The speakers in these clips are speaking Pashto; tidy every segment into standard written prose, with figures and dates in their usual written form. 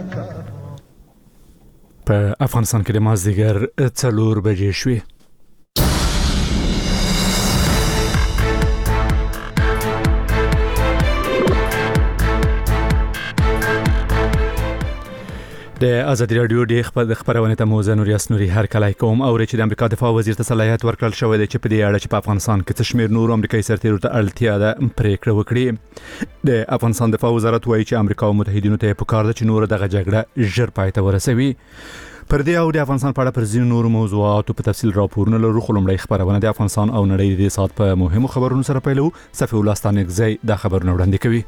په افغانستان کې د مازدیګر 4 بجې شوې. د ازادي رادیو د خبرونه ته موزه نوریاس نوري هر کله کوم او چې د امریکا دفاع وزیر ته صلاحیت ورکړل شوی دی چې په دې اړه چې په افغانستان کې تشمیر نور امریکایي سرتیرو ته اړتیا ده پریکړه وکړي. د افغانستان دفاع وزارت وایي چې امریکا او متحدینو ته پکار ده چې نور دغه جګړه ژر پای ته ورسوي. پر دې او د افغانستان په اړه پر ځینو نور موضوعاتو په تفصیل راپورونه لرو. خو لومړی خبرونه د افغانستان او نړۍ د سات په مهمو خبرونو سره پیلو. صفي الله ستانکزی د خبرونه وړاندې کوي.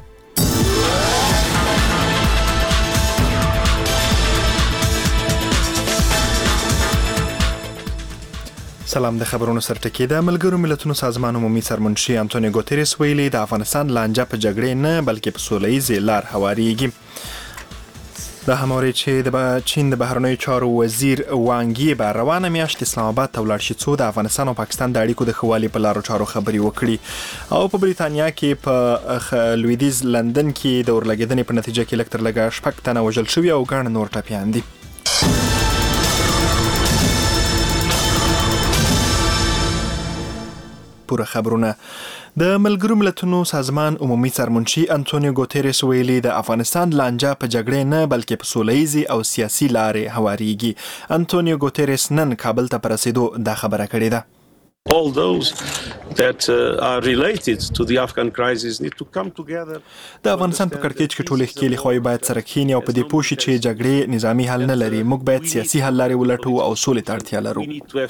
سلام. د خبرونو سرټکی د ملګرو ملتونو سازمان عمومي سرمنشي انټونیو ګوتریس ویلي د افغانستان لانجه په جګړې نه بلکې په سوله ییز لار هواريږي. د هموري چې د چین د بهرنیو چارو وزیر وانګي به روانه میاشت اسلام آباد ته ولاړ شي څو د افغانستان او پاکستان د اړیکو د خوالي په لارو چارو خبري وکړي. او په بریتانیا کې په لویدیز لندن کې د اورلګیدنې په نتیجه کې لکتر لګا شپږ تنه وژل شوی او ګڼ نور ټپیان دي. پوره خبرونه. د ملګرو ملتونو سازمان عمومي سرمنشي انټونیو ګوتریس ویلي د افغانستان لانجه په جګړې نه بلکې په سوله‌ییزي او سیاسي لارې هواريږي. انټونیو ګوتریس نن کابل ته پر رسیدو دا خبره کړې ده. All those that are related to the Afghan crisis need to come together. د افغانستان په کړکېچ کې ټول ښکېلې خوای باید سره کېني او په دې پوښي چې جګړې نظامی حل نه لري. موږ باید سیاسي حل لارې ولټو او سولې ته اړتیا لرو.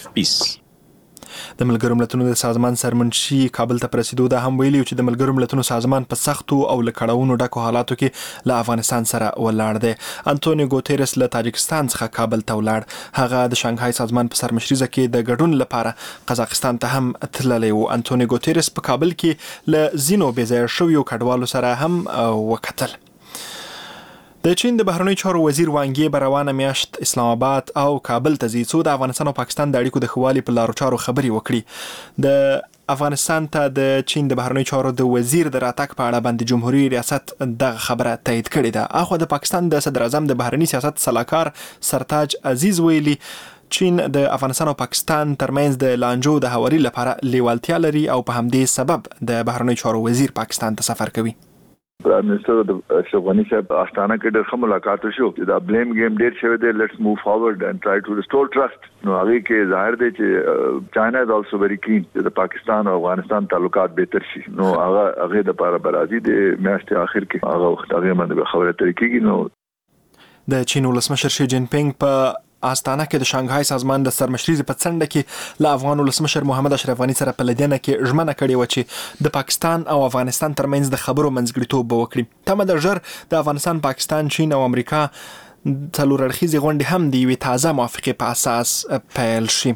د ملګرو ملتونو د سازمان سرمنشي کابل ته پرسیدو دا هم ویلي چې د ملګرو ملتونو سازمان په سختو او لکړاوونو ډکو حالاتو کې له افغانستان سره ولاړ دی. انټونیو ګوتریس له تاجکستان څخه کابل ته ولاړ. هغه د شانګهای سازمان په سرمشريزه کې د ګډون لپاره قزاقستان ته هم تللی و. انټونیو ګوتریس په کابل کې له زینو بېځایه شویو کډوالو سره هم وکتل. د چین د بهرنیو چارو وزیر وانګي به روانه میاشت اسلام آباد او کابل ته ځي څو د افغانستان او پاکستان د اړیکو د خوالي په لارو چارو خبري وکړي. د افغانستان ته د چین د بهرنیو چارو د وزیر د راتګ په اړه باندې جمهوریت ریاست دغه خبره تایید کړې ده. اخو د پاکستان د صدر اعظم د بهرنی سیاست صلاحکار سرتاج عزیز ویلي چین د افغانستان او پاکستان ترمنځ د لانجو د هواري لپاره لیوالتیا لري او په همدې سبب د بهرنیو چارو وزیر پاکستان ته سفر کوي. پرایم منسٹر اشرف غنی صاحب آستانه کې ډېر ښه ملاقات وشو. دا بلیم گیم ډېر شوی دی. لیټس موو فارورډ اینڈ ټرای ټو ریسټور ټرست. نو هغه کې ظاهر دی چې چاینا از آلسو ویری کین چې د پاکستان او افغانستان تعلقات بهتر شي. نو هغه د لپاره برازي د میاشتې اخر کې هغه وخت هغه باندې خبره ترې کېږي. نو د چین ولسمشر شي جین پینګ په آستانه کې د شانګهای سازمان د سرمشريزې په څنډه کې له افغان ولسمشر محمد اشرف غنی سره په لیدنه کې ژمنه کړې و چې د پاکستان او افغانستان ترمنځ د خبرو منځګړیتوب وکړي. تمه د ژر د افغانستان، پاکستان، چین او امریکا څلور اړخیزې غونډې هم د یوې تازه موافقې په اساس پیل شي.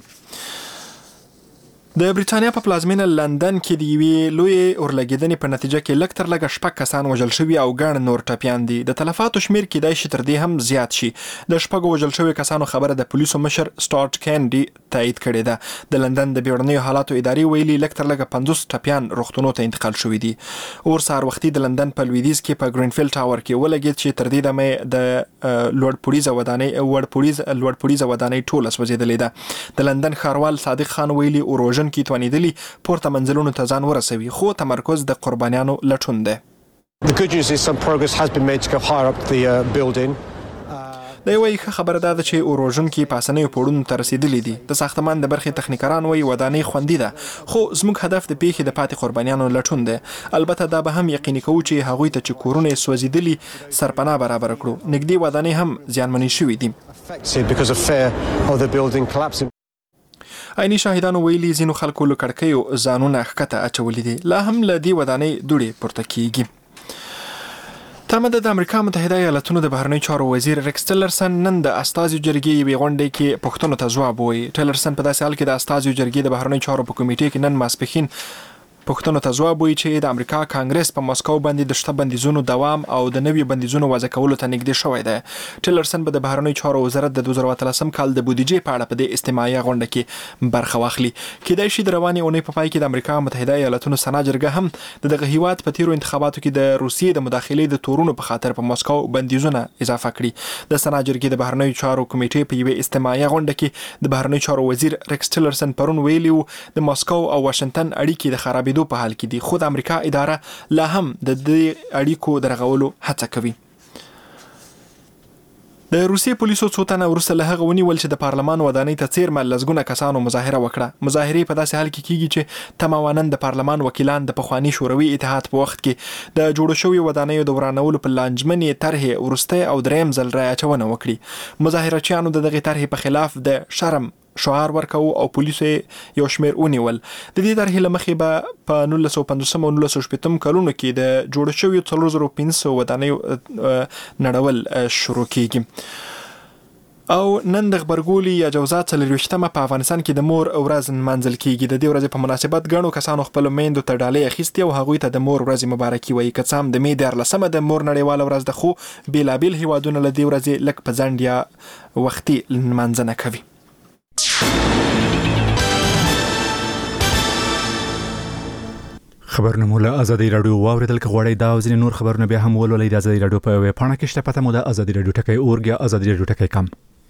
د بریتانیا په پلازمینه لندن کې د یوې لوی اورلګیدنې په نتیجه کې لکتر لګا شپږ کسان وژل شوي او ګڼ نور ټپیان دي. د تلفاتو شمیر کېدای شي تر دې هم زیات شي. د شپږو وژل شوي کسانو خبره د پولیسو مشر سټارټ کینډي تایید کړې ده. د لندن د بیړنیو حالاتو ادارې ویلي لکتر لګا 50 ټپیان روغتونونو ته انتقال شوي دي. اور سهار وختي د لندن په لویدیځ کې په ګرینفیلډ ټاور کې ولګید چې تر دې دمه د لوړپوړیزه ودانۍ ټوله سوځېدلې ده. د لندن ښاروال صادق خان ویلي اوروژن کې توانیدلی پورته منزلونو ته ځان ورسوي، خو تمرکز د قربانیانو لټون دی. The good news is some progress has been made to go higher up the building. د یوې خبره ده چې اوروژن کې پاسنیو پوړونو ته رسیدلې دي. د ساختمان د برخې تخنیکران وایي ودانۍ خوندي ده، خو زموږ هدف د پیښې د پاتې قربانیانو لټون دی. البته دا به هم یقیني کوو چې هغوی ته چې کورونه سوځېدلي سرپناه برابر کړو. نږدې ودانۍ هم زیانمنې شوې دي. عیني شاهدانو ویلي ځینو خلکو له کړکیو ځانونه ښکته اچولي دي. لا هم له دې ودانۍ دوړې پورته کیږي. تمه ده د امریکا متحده ایالاتونو د بهرنیو چارو وزیر ریکس ټیلرسن نن د استازو جرګې یوې غونډې کې پوښتنو ته ځواب وایي. ټیلرسن په داسې حال کې د استازو جرګې د بهرنیو چارو په کمیټې کې نن ماسپښین پوښتنو ته ځواب وایي چې د امریکا کانګرس په مسکو باندې د شته بندیزونو دوام او د نوي بندیزونو وضع کولو ته نږدې شوی دی. ټیلرسن به د بهرنیو چارو وزارت د 2013 کال د بودیجې په اړه په دې استماعي غونډه کې برخه واخلي. کېدای شي د روانې اونۍ په پای کې د امریکا متحده ایالاتونو سنا جرګه هم دغه هیواد په تیرو انتخاباتو کې د روسیې د مداخلې د تورونو په خاطر په مسکو بندیزونه اضافه کړي. د سنا جرګې د بهرنیو چارو کمیټې په یوه استماعي غونډه کې د بهرنیو چارو وزیر ریکس ټیلرسن پرون ویلي و د مسکو او واشنگټن اړیکې د خرابېدو په حال کې دي، خو د امریکا اداره لا هم د دې اړیکو د رغولو هڅه کوي. د روسیې پولیسو څو تنه وروسته له هغه ونیول چې د پارلمان ودانۍ ته څیرمه لسګونه کسانو مظاهره وکړه. مظاهرې په داسې حال کې کیږي چې تماماً د پارلمان وکیلان د پخواني شوروي اتحاد په وخت کې د جوړو شوي ودانیو د ورانولو په لانجمنې طرحې وروستی او دریم ځل رایه اچونه وکړي. مظاهرچیانو د دغې طرحې په خلاف د شرم شعار ورکاو او پولیسو یو شمیر ونیول. د دې طرحې له مخې به په 1950 او 1960 کلونو کې د جوړ شویو 3500 ودانیو نړول شروع کیږي. او نن د غبرګولي یا جوزات 24مه په افغانستان کې د مور ورځ نمانځل کیږي. د دې ورځې په مناسبت غنو کسانو خپل میندو ته ډالۍ اخیستي او هغوی ته د مور ورځ مبارکي وایي. که څه هم د مې 14مه د مور نړیواله ورځ ده، خو بیلابیل هیوادونه له دې ورځې لږ په ځنډ یا وختي نمانځنه کوي. خبرونه مو له ازادي رادیو واوریدل. که غواړئ دا او ځینې نور خبرونه بیا هم ولولئ د ازادي رادیو په ویب پاڼه کې شته. پته مو د ازادي رادیو ټکی اورګ یا ازادي رادیو ټکی کم.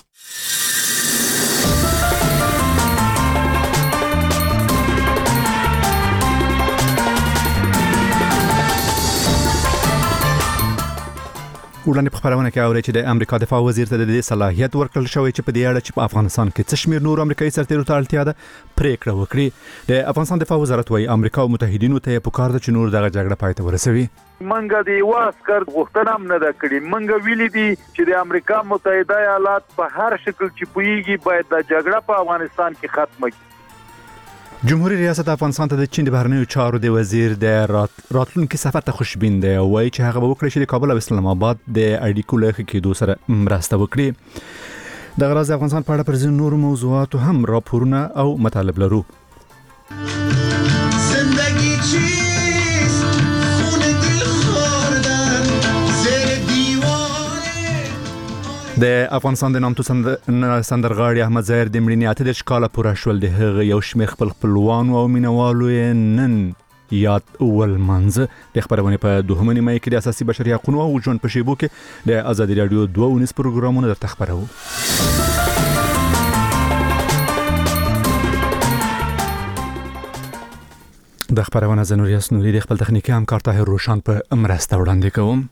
وړاندې په خبرونه کې اوري چې د امریکا دفاع وزیر ته د دې صلاحیت ورکړل شوی چې په دې اړه چې په افغانستان کې څه شمیر نور امریکایي سرتیرو ته اړتیا ده پریکړه وکړي. د افغانستان دفاع وزارت وايي امریکا او متحدینو ته پکار ده چې نور دغه جګړه پای ته ورسوي. منګه دی واسکر غوښتنه هم نه ده کړې. منګه ویلي دي چې د امریکا متحده ایالات په هر شکل چې پویږي باید د جګړه په افغانستان کې ختمه کړي. جمهوریت ریاست افغانستان ته د چین د بهرنیو چارو د وزیر د راتلونکي سفر ته خوشبین دی او وايي چې هغه به وکړي چې د کابل او اسلام آباد د اړیکو له ښه کېدو سره مرسته وکړي. د غراض افغانستان په اړه پر ځینو نورو موضوعاتو هم راپورونه او مطالب لرو. د افغانستان د نامتو سندرغاړي احمد ظاهر د مړینې 18 کاله پوره شول. د هغه یو شمېر خپلوانو او مینوالو نن یاد ولمانځه. د خبرونه په دوهمه نیمه کې د اساسي بشري حقوقو او ژوند په شیبو کې د ازادي رادیو 2 پروګرامونه درته خبرو. د خبرونه زنوریاس نوري د خپل تخنیکی همکار طاهر روشان په مرسته وړاندې کوم.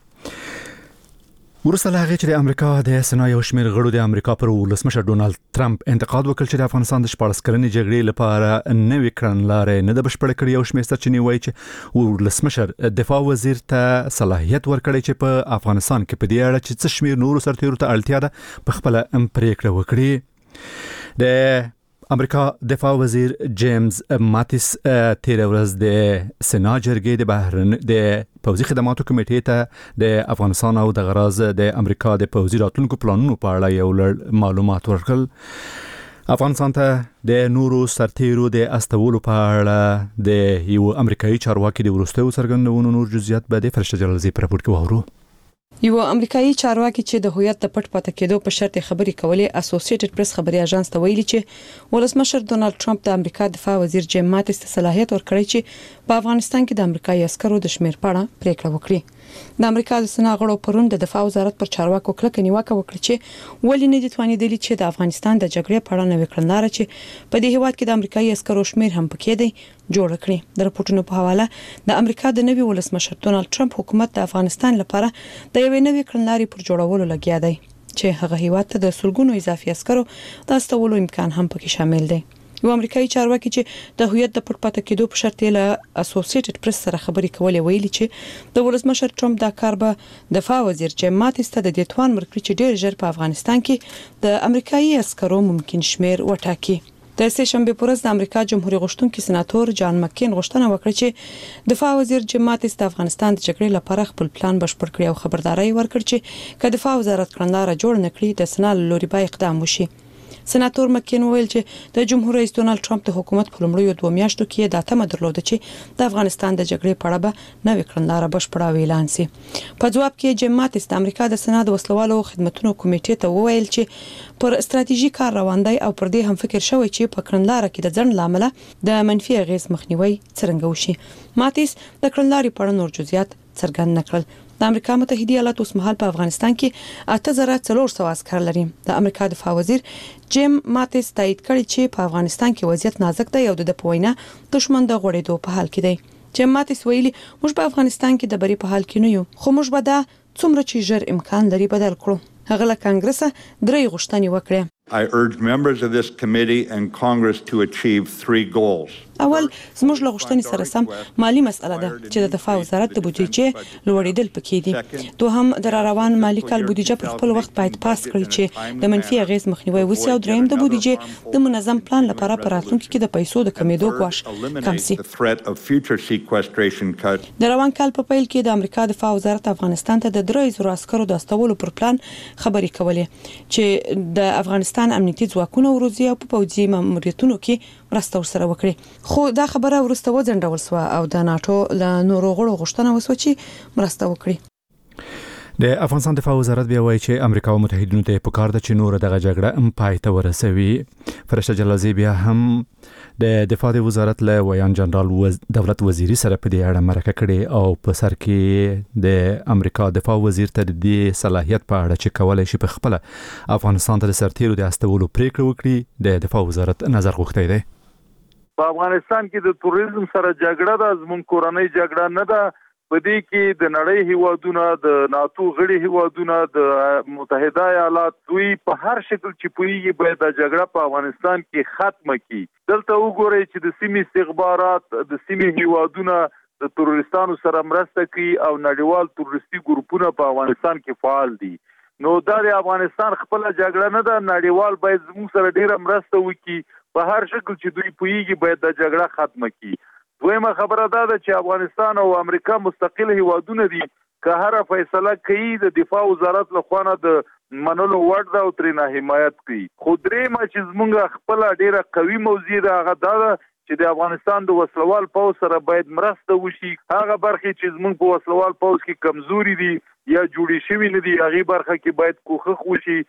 ورسته لاغه چې د امریکا د سنا یو شمېر غړو د امریکا پر ولسمشر ډونالد ټرمپ انتقاد وکړ چې د افغانستان د 14 کلنې جګړې لپاره نوې کړنلارې نه د بشپړ کړې. یو شمېر سرچینې وایي چې ولسمشر دفاع وزیر ته صلاحیت ورکړي چې په افغانستان کې په دې اړه چې څه شمېر نورو سرتیرو ته اړتیا ده په خپل پریکړه وکړي. د امریکا دفاع وزیر جیمز ماتیس تیر ورځ د سنا جرګې د پوځي خدماتو کمیټې ته د افغانستان او د غراض د امریکا د پوځي راتلونکو پلانونو په اړه یو لړ معلومات ورکړل. افغانستان ته د نورو سرتیرو د استولو په اړه د یو امریکایي چارواکي د وروستیو څرګندونو نور جزئیات به د فرشته جلالزی په راپور کې وورو. یو امریکایي چارواکي چې د هویت د پټ پاتې کېدو په شرط خبري کولې اسوسییټډ پریس خبري اژانس ته ویلي چې ولسمشر ډونالد ټرمپ د امریکا دفاع وزیر جیم ماتیس ته صلاحیت ورکړی چې په افغانستان کې د امریکایي عسکرو د شمیر په اړه پریکړه وکړي. د امریکا د سنا غړو پرون د دفاع وزارت پر چارواکو کلکه نیوکه وکړه چې ولې نه دي توانیدلی چې د افغانستان د جګړې په اړه نوې کړنلاره چې په دې هیواد کې د امریکایي عسکرو شمیر هم پکې دی جوړ کړي. د راپورټونو په حواله د امریکا د نوي ولسمشر ډونالد ټرمپ حکومت د افغانستان لپاره د یوې نوې کړنلارې پر جوړولو لګیا دی چې هغه هیواد ته د سلګونو اضافي عسکرو د استولو امکان هم پکې شامل دی. یو امریکایي چارواکي چې د هویت د پټ پاتې کېدو په شرط له اسوسییټډ پریس سره خبري کولې ویلي چې د ولسمشر ټرمپ دا کار به دفاع وزیر جیم ماتیس ته د دې توان ورکړي چې ډېر ژر په افغانستان کې د امریکایي عسکرو ممکن شمیر وټاکي. د سه شنبه پر ورځ د امریکا جمهوریت غوښتونکي سناتور جان مکین غوښتنه وکړه چې دفاع وزیر جیم ماتیس د افغانستان د جګړې لپاره خپل پلان بشپړ کړي او خبرداري ورکړي چې که دفاع وزارت کړنلاره جوړ نکړي د سنا لوري به اقدام وشي. سناتور مکین ویل چې د جمهور رئیس ډونالد ټرمپ د حکومت په لومړیو 2 میاشتو کې د تمه درلوده چې د افغانستان د جګړې په اړه به نوې کړنلاره بشپړه اعلان شي. په جواب کې جیم ماتیس د امریکا د سناد وسلوالو خدماتو کمیټې ته وویل چې پر استراتیژیک کار روان دی او پر دې هم فکر شوی چې په کړنلاره کې د ځنډ لامل د منفي اغیز مخنیوي څرنګه وشي. ماتیس د کړنلارې په اړه نور جزئیات څرګند نکړل. د امریکا متحده ایالاتو اوسمهال په افغانستان کې 8400 عسكر لري. د امریکا دفاع وزیر جیم ماتیس تایید کړی چې په افغانستان کې وضعیت نازک دی او د پوینه دښمن د غوړېدو په حال کې دی. جیم ماتیس ویلي موږ په افغانستان کې د بری په حال کې نه یو، خو موږ به دا څومره چې ژر امکان لري بدل کړو. هغه له کانګرس 3 غوښتنې وکړې. I urge members of this committee and Congress to achieve 3 goals. اول زموږ له غوښتنې سره سم مالی مسأله ده چې د دفاع وزارت د بودیجې لوړېدل پکې دي. دوهم د روان مالی کال بودیجه پر خپل وخت باید پاس کړي چې د منفي اغیز مخنیوي وشي، او دریم د بودیجې د منظم پلان لپاره په راتلونکي کې د پیسو د کمیدو ګواښ کم شي. د روان کال په پیل کې د امریکا دفاع وزارت افغانستان ته د 300 عسکرو د استولو پر پلان خبرې کولې چې د افغانستان امنیتي ځواکونو وروزي او په پوځي ماموریتونو کې مرسته ورسره وکړي. خو دا خبره ورسته وځنډول شو او د ناتو له نورو غړو غوښتنه وسو چې مرسته وکړي. د افغانستان دفاع وزارت بیا وایي چې امریکا او متحدینو ته پکار ده چې نور دغه جګړه پای ته ورسوي. فرشته جلازی بیا هم د دفاع وزارت له ویان جنرال دولت وزیری سره په دې اړه مرکه کړې او په سر کې د امریکا دفاع وزیر ته د صلاحیت په اړه چې کولای شي په خپل افغانستان ته د سرتیرو د استولو پریکړه وکړي د دفاع وزارت نظر غوښتی دی. په افغانستان کې د توریزم سره جګړه ده، زموږ کورنۍ جګړه نه ده. په دې کې د نړۍ هیوادونه، د ناتو غړي هیوادونه، د متحده ایالات دوی په هر شکل چې پویږي باید د جګړه په افغانستان کې ختمه کړي. دلته وګورئ چې د سیمې استخبارات د سیمې هیوادونه د تروریستانو سره مرسته کوي او نړیوال تروریستي ګروپونه په افغانستان کې فعال دي. نو دا د افغانستان خپل جګړه نه ده، نړیوال باید زموږ سره ډیره مرسته وکړي. په هر شکل چې دوی پویږي باید د جګړه ختمه کړي. دویمه خبره دا ده چې افغانستان او امریکا مستقل هیوادونه دي. که هر فیصله کوي د دفاع وزارت له خوا نه د منلو وړ ده او ترې نه حمایت کوي. خو درېیمه چې زموږ خپل ډیره قوي موضوع ده هغه دا ده چې د افغانستان د وسلوال پوځ سره باید مرسته وشي. هغه برخې چې زموږ په وسلوال پوځ کې کمزوري دي یا جوړې شوی نه دي هغه برخه کې باید کوښښ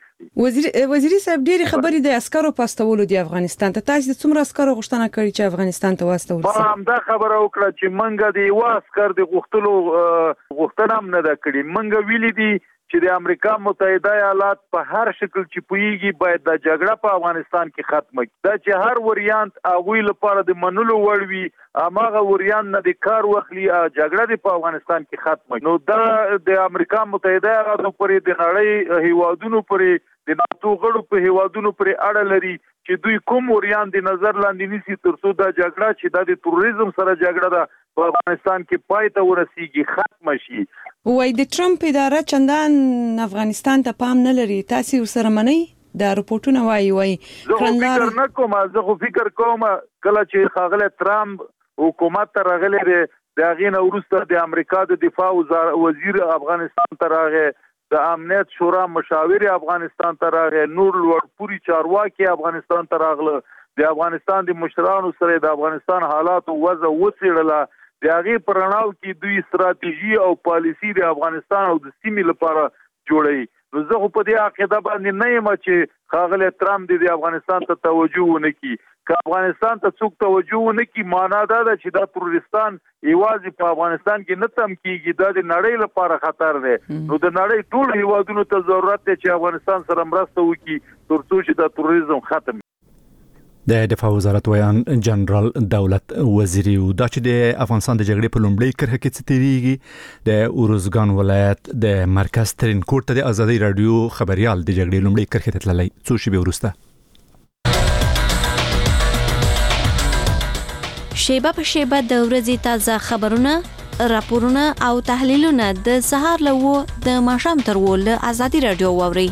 وشي. وزیری صاحب ډېری خبرې د عسکرو پاستولو دی افغانستان ته. تاسو څومره عسکرو غوښتنه کړې چې افغانستان ته واستول شي؟ هم دا خبره وکړه چې منګه دی واسکر د غوښتلو غوښتنه هم نه ده کړې. منګه ویلي دي چې د امریکا متحده ایالات په هر شکل چې پویږي باید د جګړه په افغانستان کې ختمه کړي. دا چې هر وریانت هغوی لپاره د منلو وړ وي، هماغه وریانت نه د کار واخلي جګړه په افغانستان کې ختمه کړي. نو دا د امریکا متحده ایالاتو پورې د نړۍ هیوادونو پورې د ناتو غړو په هیوادونو پورې اړه لري چې دوی کوم وریانت د نظر لاندې نیسي ترڅو دا جګړه چې د تروریزم سره جګړه ده په افغانستان کې پای ته ورسیږي، ختمه شي. وای د ټرمپ اداره چندان افغانستان ته پام نه لري. تاسو ورسره منئ؟ دا رپورټونه وایي زه خو فکر کوم کله چې ښاغلی ټرمپ حکومت ته راغلی دی د هغې نه وروسته د امریکا د دفاع وزیر افغانستان ته راغی، د امنیت شورا مشاور افغانستان ته راغی، نور لوړپوړي چارواکي افغانستان ته راغله، د افغانستان د مشرانو سره د افغانستان حالات او وضع وڅېړله. د هغې په رڼاو کې دوی استراتیژي او پالیسي د افغانستان او د سیمې لپاره جوړوي. نو زه خو په دې عقیده باندې نه یم چې ښاغلی ټرمپ د افغانستان ته توجه ونه کړي. که افغانستان ته څوک توجه ونه کړي معنا دا ده چې دا تروریستان یوازې په افغانستان کې نه تم کېږي، دا د نړۍ لپاره خطر دی. نو د نړۍ ټول هیوادونو ته ضرورت دی چې افغانستان سره مرسته وکړي ترڅو چې دا تروریزم ختم. د دفاع وزارت ویان جنرال دولت وزیری و دا چې د افغانستان د جګړې په لومړۍ کرښه کې څه تیریږي د اوروزګان ولایت د مرکز ترینکوټ ته د ازادي رادیو خبريال د جګړې لومړۍ کرښه ته تللی څو شېبې وروسته شیبه په شیبه د ورځې تازه خبرونه، راپورونه او تحلیلونه د سهار له د ماښام تر ول ازادي رادیو واوري.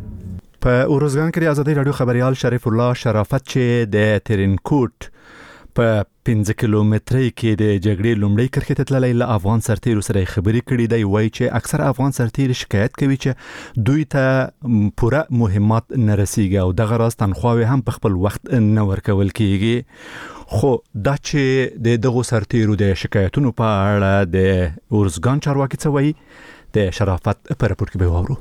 په اوروزګان کې د ازادي رادیو خبريال شریف الله شرافت چې د ترینکوټ په 15 کیلومترۍ کې د جګړې لومړی کرښې ته تللی له افغان سرتیرو سره خبرې کړې دی. وایي چې اکثر افغان سرتیر شکایت کوي چې دوی ته پوره مهمات نه رسیږي او دغه راز تنخواوې هم په خپل وخت نه ورکول کیږي. خو دا چې د دغو سرتیرو د شکایتونو په اړه د ارزګان چارواکي څه وایي د شرافت په راپور کې به واورو.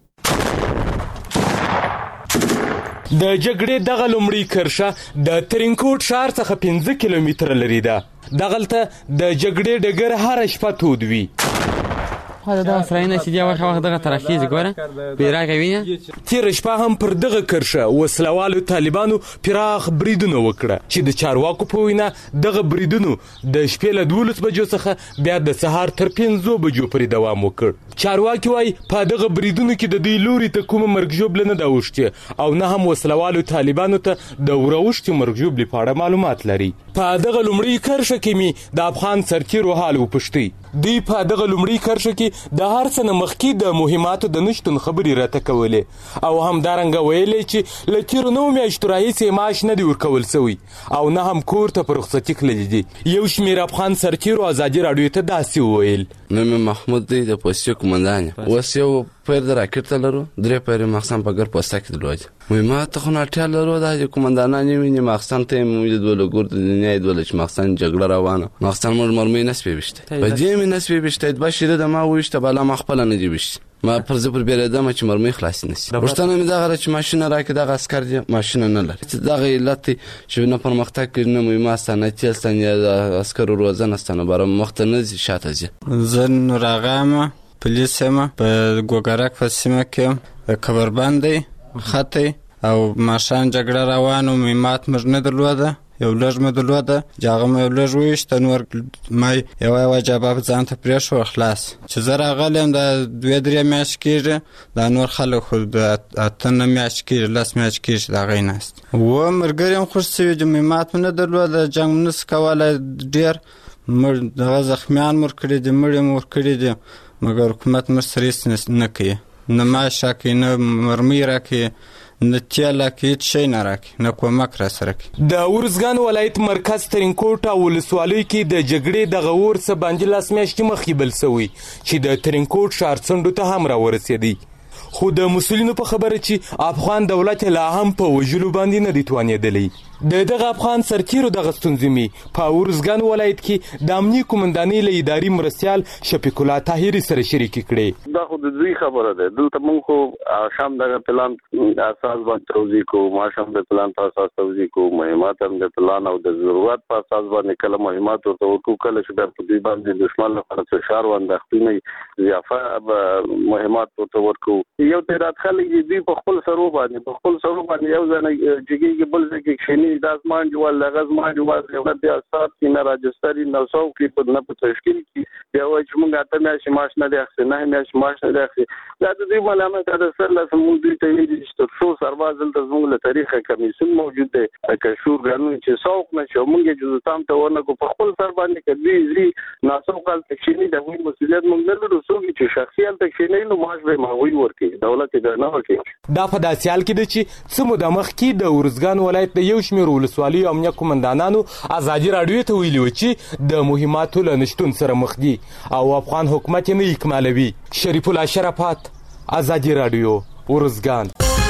د جګړې دغه لومړی کرښه د ترینکوټ ښار څخه 15 کیلومتره لري ده. دغلته د جګړې ډګر هر شپه تود وي. دا سراینه چې دی واخه دغه ترخیز ګوره پیرا کوي. تیر شپه هم پر دغه کرښه وسلوالو طالبانو پراخ بریدونه وکړه چې د چارواکو په وینا دغه بریدونو د شپې له 12 بجو څخه بیا د سهار تر 5 بجو پورې دوام وکړ. چارواکي وایي په دغه بریدونو کې د دې لوري ته کومه مرګ ژوبله نه دا وشته او نه هم وسلوالو طالبانو ته د وروشتي مرګ ژوبلې په اړه معلومات لري. په دغه لومړی کرښه کې می د افغان سرتیرو حال وپوښتي. دوی په دغه لومړی کرښه کې د هر څه نه مخکې د مهماتو د نشتون خبرې راته کولې او همدارنګه ویلې چې له تیرو 9 میاشتو راهیسې معاش نه دی ورکول شوی او نه هم کور ته په رخصتي تللی دي. یو شمېر افغان سرتیرو ازادي راډیو ته داسې وویل. نوم محمود دی د پوستیو قومندان. اوس یو پیر د راکټ ته لرو 3 پیر مخصم په ګر پوسټه کې درلود. مهمات خو نه اړتیا لرو د قومندانان نیمه مخصم ته موږ د ولګور د دنیا د ولچ مخصم جګړه روانه مخصم مرمۍ نسبې بشته په دې مې نسبې بشته د بشیر د ما وښته بالا مخبل نه دی بشته ما پر زپر بیرېدم چې مرمۍ خلاص نشي. ورته مې دغه چې ماشين راکې دغه عسكر دی ماشين نه لري. دغه علت چې نه پرمختګ کوي نه مهمه ستنه تلستان یا عسكر روزنه ستنه بر مختنه شاته زی. زن راغامه پولیس ما په ګوګرک په سیمه کې کبربندې خطي او ماشان جګړه روانو مهمات مر نه درلوده. یو لږ مې درلوده جاغه مې لږ ویشته نور مې یو جواب ځان ته پرې شو خلاص چې زه راغلم د 2-3 میاشتې کېږي دا نور خلک خو د 8 میاشتې کېږي 10 میاشتې کېږي دا غي ناست و مرګري هم خوش سوي چې مهمات مې نه درلوده جنگ نس کولای ډیر مر دغه زخمیان مر کړی دي مړ مر کړی دي مګر حکومت مر سریس نه کوي نه ما شاکې نه مرمۍ راکې نه تیاله کې شي نه راکې نه کومک را سره کې. د ارزګان ولایت مرکز ترینکوټ ولسوالۍ کې د جګړې د غور څخه باندې 10 میاشتې مخکې بل شوی چې د ترینکوټ ښار څنډو ته هم راورسېدی. خو د مسولینو په خبره چې افغان دولت لا هم په وجلو باندې نه دی توانېدلی. دغه افغان سرتیرو دغه ستونزې په ارزګان ولایت کې د امنیه قومندانۍ له اداري مرستیال شفیق الله طاهري سره شریک کړي. دا خو د دوی خبره ده. دلته موږ خو شام دغه پلان اساس باندې توضیح کو ما شام د پلان په اساس توضیح کو مهمات هم د پلان او د ضرورت په اساس باندې کله مهمات ورته ورکو کله چې د دوی باندې دشمن لپاره فشار واندښتنه ضعفه مهمات ورته ورکو. یو تعداد خلک دي په خپل سرو باندې یو ځنه جګیږي بل ځکه شنی دازمان جوال لغزمان جوال یو د اساس نه راجستري نو څو کې په نه په تشکیل کې یو چې موږ اته میاشتې معاش نه دی نه میاشتې معاش نه دی دا د دې ملامت د سر له سمون ته ویل چې څو سرباز دلته زموږ له تاریخ کمیسیون موجود دی کشور غنو چې څوک نه شو موږ چې تام ته ورنه کو په خپل سر باندې کړي زی ناسو کال تکشینی د وی مسولیت موږ نه لرو څو چې شخصیت تکشینی نو معاش به ماوي ورکي دولت دا نه ورکي. دا په داسې حال کې دی چې څه مو د مخ کې د ارزګان ولایت د یو شمېر ولسوالۍ امنیه قومندانانو ازادي راډیو ته ویلي و چې د مهماتو له نشتون سره مخ دي او افغان حکومت نه اکمالوي. شریف الله شرافت ازادي راډیو ارزګان.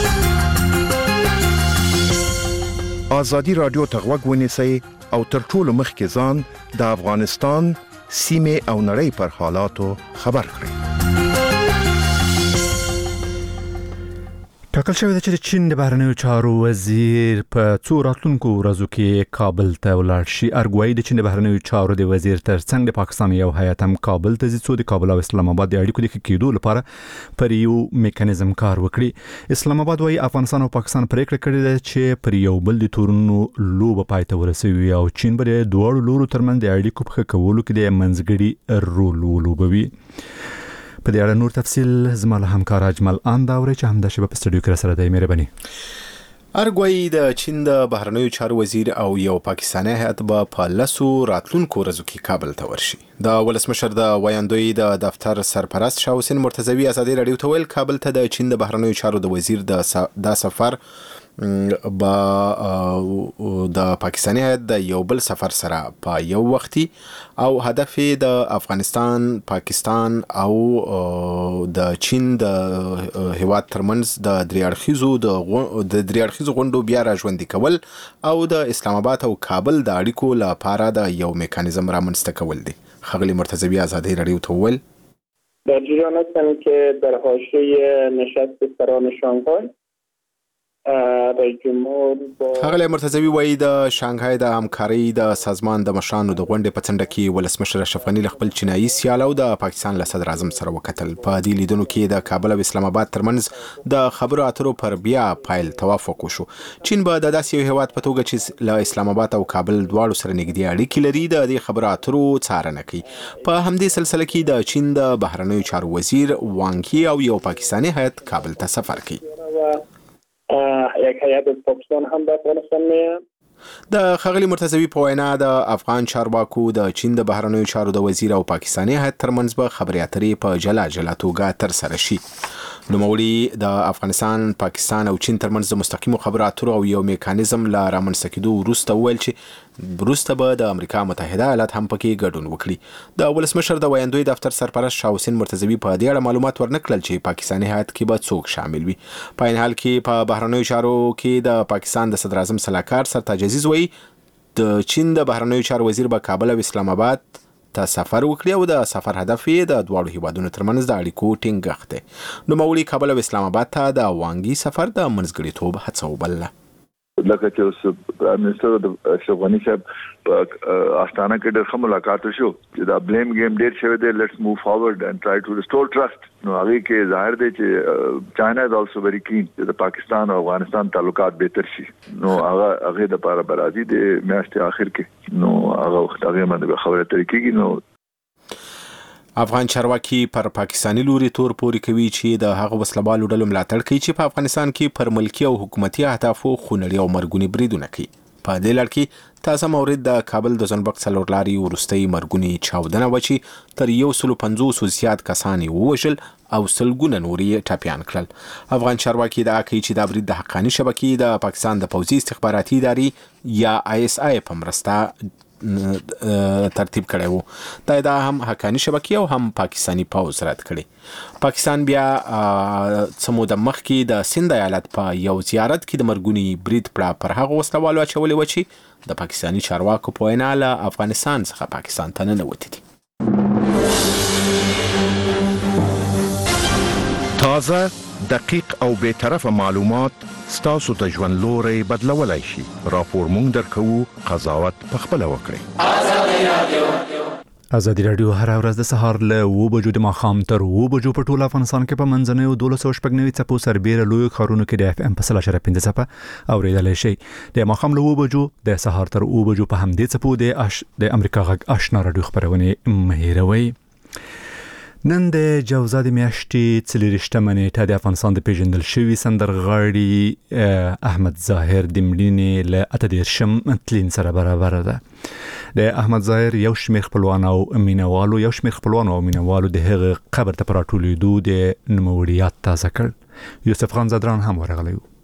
ازادي راډیو ته غوږ ونیسئ او تر ټولو مخکې ځان د افغانستان سیمې او نړۍ پر حالاتو خبر کړئ. ټاکل شوی دی چې د چین د بهرنیو چارو وزیر په څو راتلونکو ورځو کې کابل ته ولاړ شي. ارګوایي د چین د بهرنیو چارو د وزیر ترڅنګ د پاکستان یو هیات هم کابل ته ځي څو د کابل او اسلام آباد د اړیکو د ښه کېدو لپاره پر یو میکانیزم کار وکړي. اسلام آباد وايي افغانستان او پاکستان پریکړه کړې ده چې پر یو بل د تورونو لوبه پای ته ورسوي او چین به د دوه لورو ترمنځ د اړیکو په ښه کولو کې د منځګړي رول ولوبوي. په دې اړه نور تفصیل زما له همکار اجمل انداوري چې هم د شباب استودیو کې سره دی. مهرباني. ارګوایي د چین د بهرنیو چارو وزیر او یو پاکستاني هیات به په لسو راتلونکو ورځو کې کابل ته ورشي. د ولسمشر د ویاندوی د دفتر سرپرست شاه حسین مرتضوی ازادي راډیو ته ویل کابل ته د چین د بهرنیو چارو د وزیر د سفر با د پاکستاني هیات د یو بل سفر سره په یو وختي او هدف د افغانستان، پاکستان او د چین د هیواد ترمنځ د دریاړخیزو غونډو بیا راژوندي کول او د اسلام آباد او کابل د اړیکو لپاره د یو میکانیزم رامنځته کول دي. خغلی مرتضوی آزادی رادیو ته وویل در جریان هستم که در حاشیه نشست سران شانگهای رئیس جمهور خغلی مرتضوی وایي د شانګهای د همکارۍ د سازمان د مشرانو د غونډې په څنډه کې ولسمشر اشرف غني له خپل چینایي سیال او د پاکستان له صدر اعظم سره وکتل. په دې لیدنو کې د کابل او اسلام آباد ترمنځ د خبرو اترو پر بیا پایل توافق وشو. چین به د داسې یو هیواد په توګه چې له اسلام آباد او کابل دواړو سره نږدې اړیکې لري د دې خبرو اترو څارنه کوي. په همدې سلسله کې د چین د بهرنیو چارو وزیر وانګ یي او یو پاکستاني هیات کابل ته سفر کوي. یک هیئت از پاکستان هم به افغانستان میاد. د خغلی مرتضوی په وینا د افغان چارواکو د چین د بهرنیو چارو د وزیر او پاکستاني هیات ترمنځ به خبرې اترې په جلا جلا توګه ترسره شي. نوموړي د افغانستان، پاکستان او چین ترمنځ د مستقیمو خبرو اترو او یو میکانیزم له رامنځته کېدو وروسته وویل چې وروسته به د امریکا متحده ایالات هم پکې ګډون وکړي. د ولسمشر د ویاندوی دفتر سرپرست شاه حسین مرتضوی په دې اړه معلومات ورنکړل چې پاکستاني هیات کې به څوک شامل وي. په عین حال کې په بهرنیو چارو کې د پاکستان د صدر اعظم سلاکار سرتاج عزیز وایي د چین د بهرنیو چارو وزیر به کابل او اسلام آباد ته سفر وکړي او د سفر هدف یې د دواړو هیوادونو ترمنځ د اړیکو ټینګښت دی. نوموړي کابل او اسلام آباد ته د وانګي سفر د منځګړیتوب هڅه وبلله. لکه چې اوس پرایم منسټر د اشرف غني صاحب په آستانه کې ډېر ښه ملاقات وشو چې دا بلیم گیم ډېر شوی دی. لیټس موو فارورډ اینڈ ټرای ټو ریسټور ټرست. نو هغه کې ظاهر دی چې چاینا از آلسو ویری کین چې د پاکستان او افغانستان تعلقات بهتر شي. نو هغه د لپاره برازي د میاشتې اخر کې نو هغه وخت هغه باندې خبره ترې کېږي. نو افغان چارواکي پر پاکستاني لوري تور پوري کوي چې د هغه وسلوالو ډلو ملاتړ کوي چې په افغانستان کې پر ملکی او حکومتي اهدافو خونړي او مرګونی بریدونه کوي. په دې لړ کې تازه مورد د کابل د زنبق څلور لاري وروستۍ مرګونی چاودنه و چې تر 150 زیات کسان ووژل او سلګونه نورې ټاپیان کړل. افغان چارواکي دا کوي چې دا برید د حقاني شبکې د پاکستان د پوځي استخباراتي ادارې یا ISI په مرسته ترتیب کړی وو. دا هم حقاني شبکې او هم پاکستاني پوځ رد کړي. پاکستان بیا څه موده مخکې د سند ایالت په یو زیارت کې د مرګونی برید پر هغه وسلوالو اچولې و چې د پاکستاني چارواکو په وینا له افغانستان څخه پاکستان ته ننوتې دي. تازه، دقیق او بے طرفه معلومات ستاسو ته ژوند لوري بدلولای شي. راپور مونږ درکو، قضاوت پخپله وکړئ. ازادي رادیو هر ورځ د سهار له 9 بجو د ماښام تر 9 بجو په ټول افغانستان کې په منځنوي 1290 څپو سربېره لوی ښارونو کې د FM په 3.5 څپه اوریدلای شي. د ماښام له 9 بجو د سهار تر 9 بجو په همدې څپو د امریکا غږ آشنا رادیو خبرونه مهیروي. نن د جوزا د میاشتې 24 نیټه د افغانستان د پیژندل شوي سندرغاړي احمد ظاهر د مړینې له 18 تلین سره برابر ده. د احمد ظاهر یو شمېر خپلوان او مینوالو د هغه قبر ته پراټولیدو د نوموړي یاد تازه کړ. یوسف خان زدران هم ورغلی و.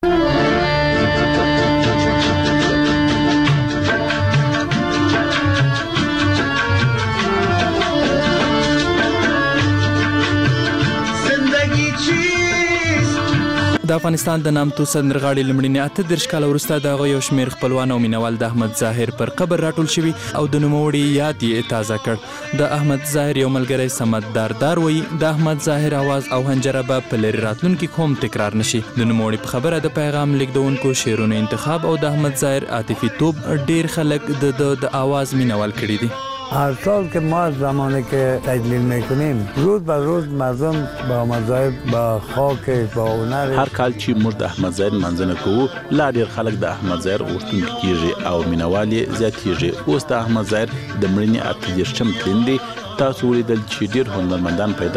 د افغانستان د نامتو سندرغاړي لمړینې 38 کاله وروسته د یو شمېر خپلوان او مینوال د احمد ظاهر پر قبر راټول شوي او د نوموړي یاد یې تازه کړ. د احمد ظاهر یو ملګری صمد داردار وایي د احمد ظاهر आवाज او حنجره به په لري راتلونکي کوم تکرار نشي. د نوموړي په خبره د پیغام لیکدونکو شعرونو انتخاب او د احمد ظاهر عاطفي توب ډیر خلک د आवाज مینوال کړي دي. هر سال که ما زمانی که تجلیل میکنیم روز به روز مردم با احمد ظاهر با خاکش با هنر هر کال چې موږ د احمد ظاهر منځنه کوو لا ډیر خلک د احمد ظاهر غوښتونکي کیږي او مینوال یې زیاتیږي. اوس د احمد ظاهر د مړینې 38 تلین دی. تاسو ولیدل چې ډیر هنرمندان پیدا شول خو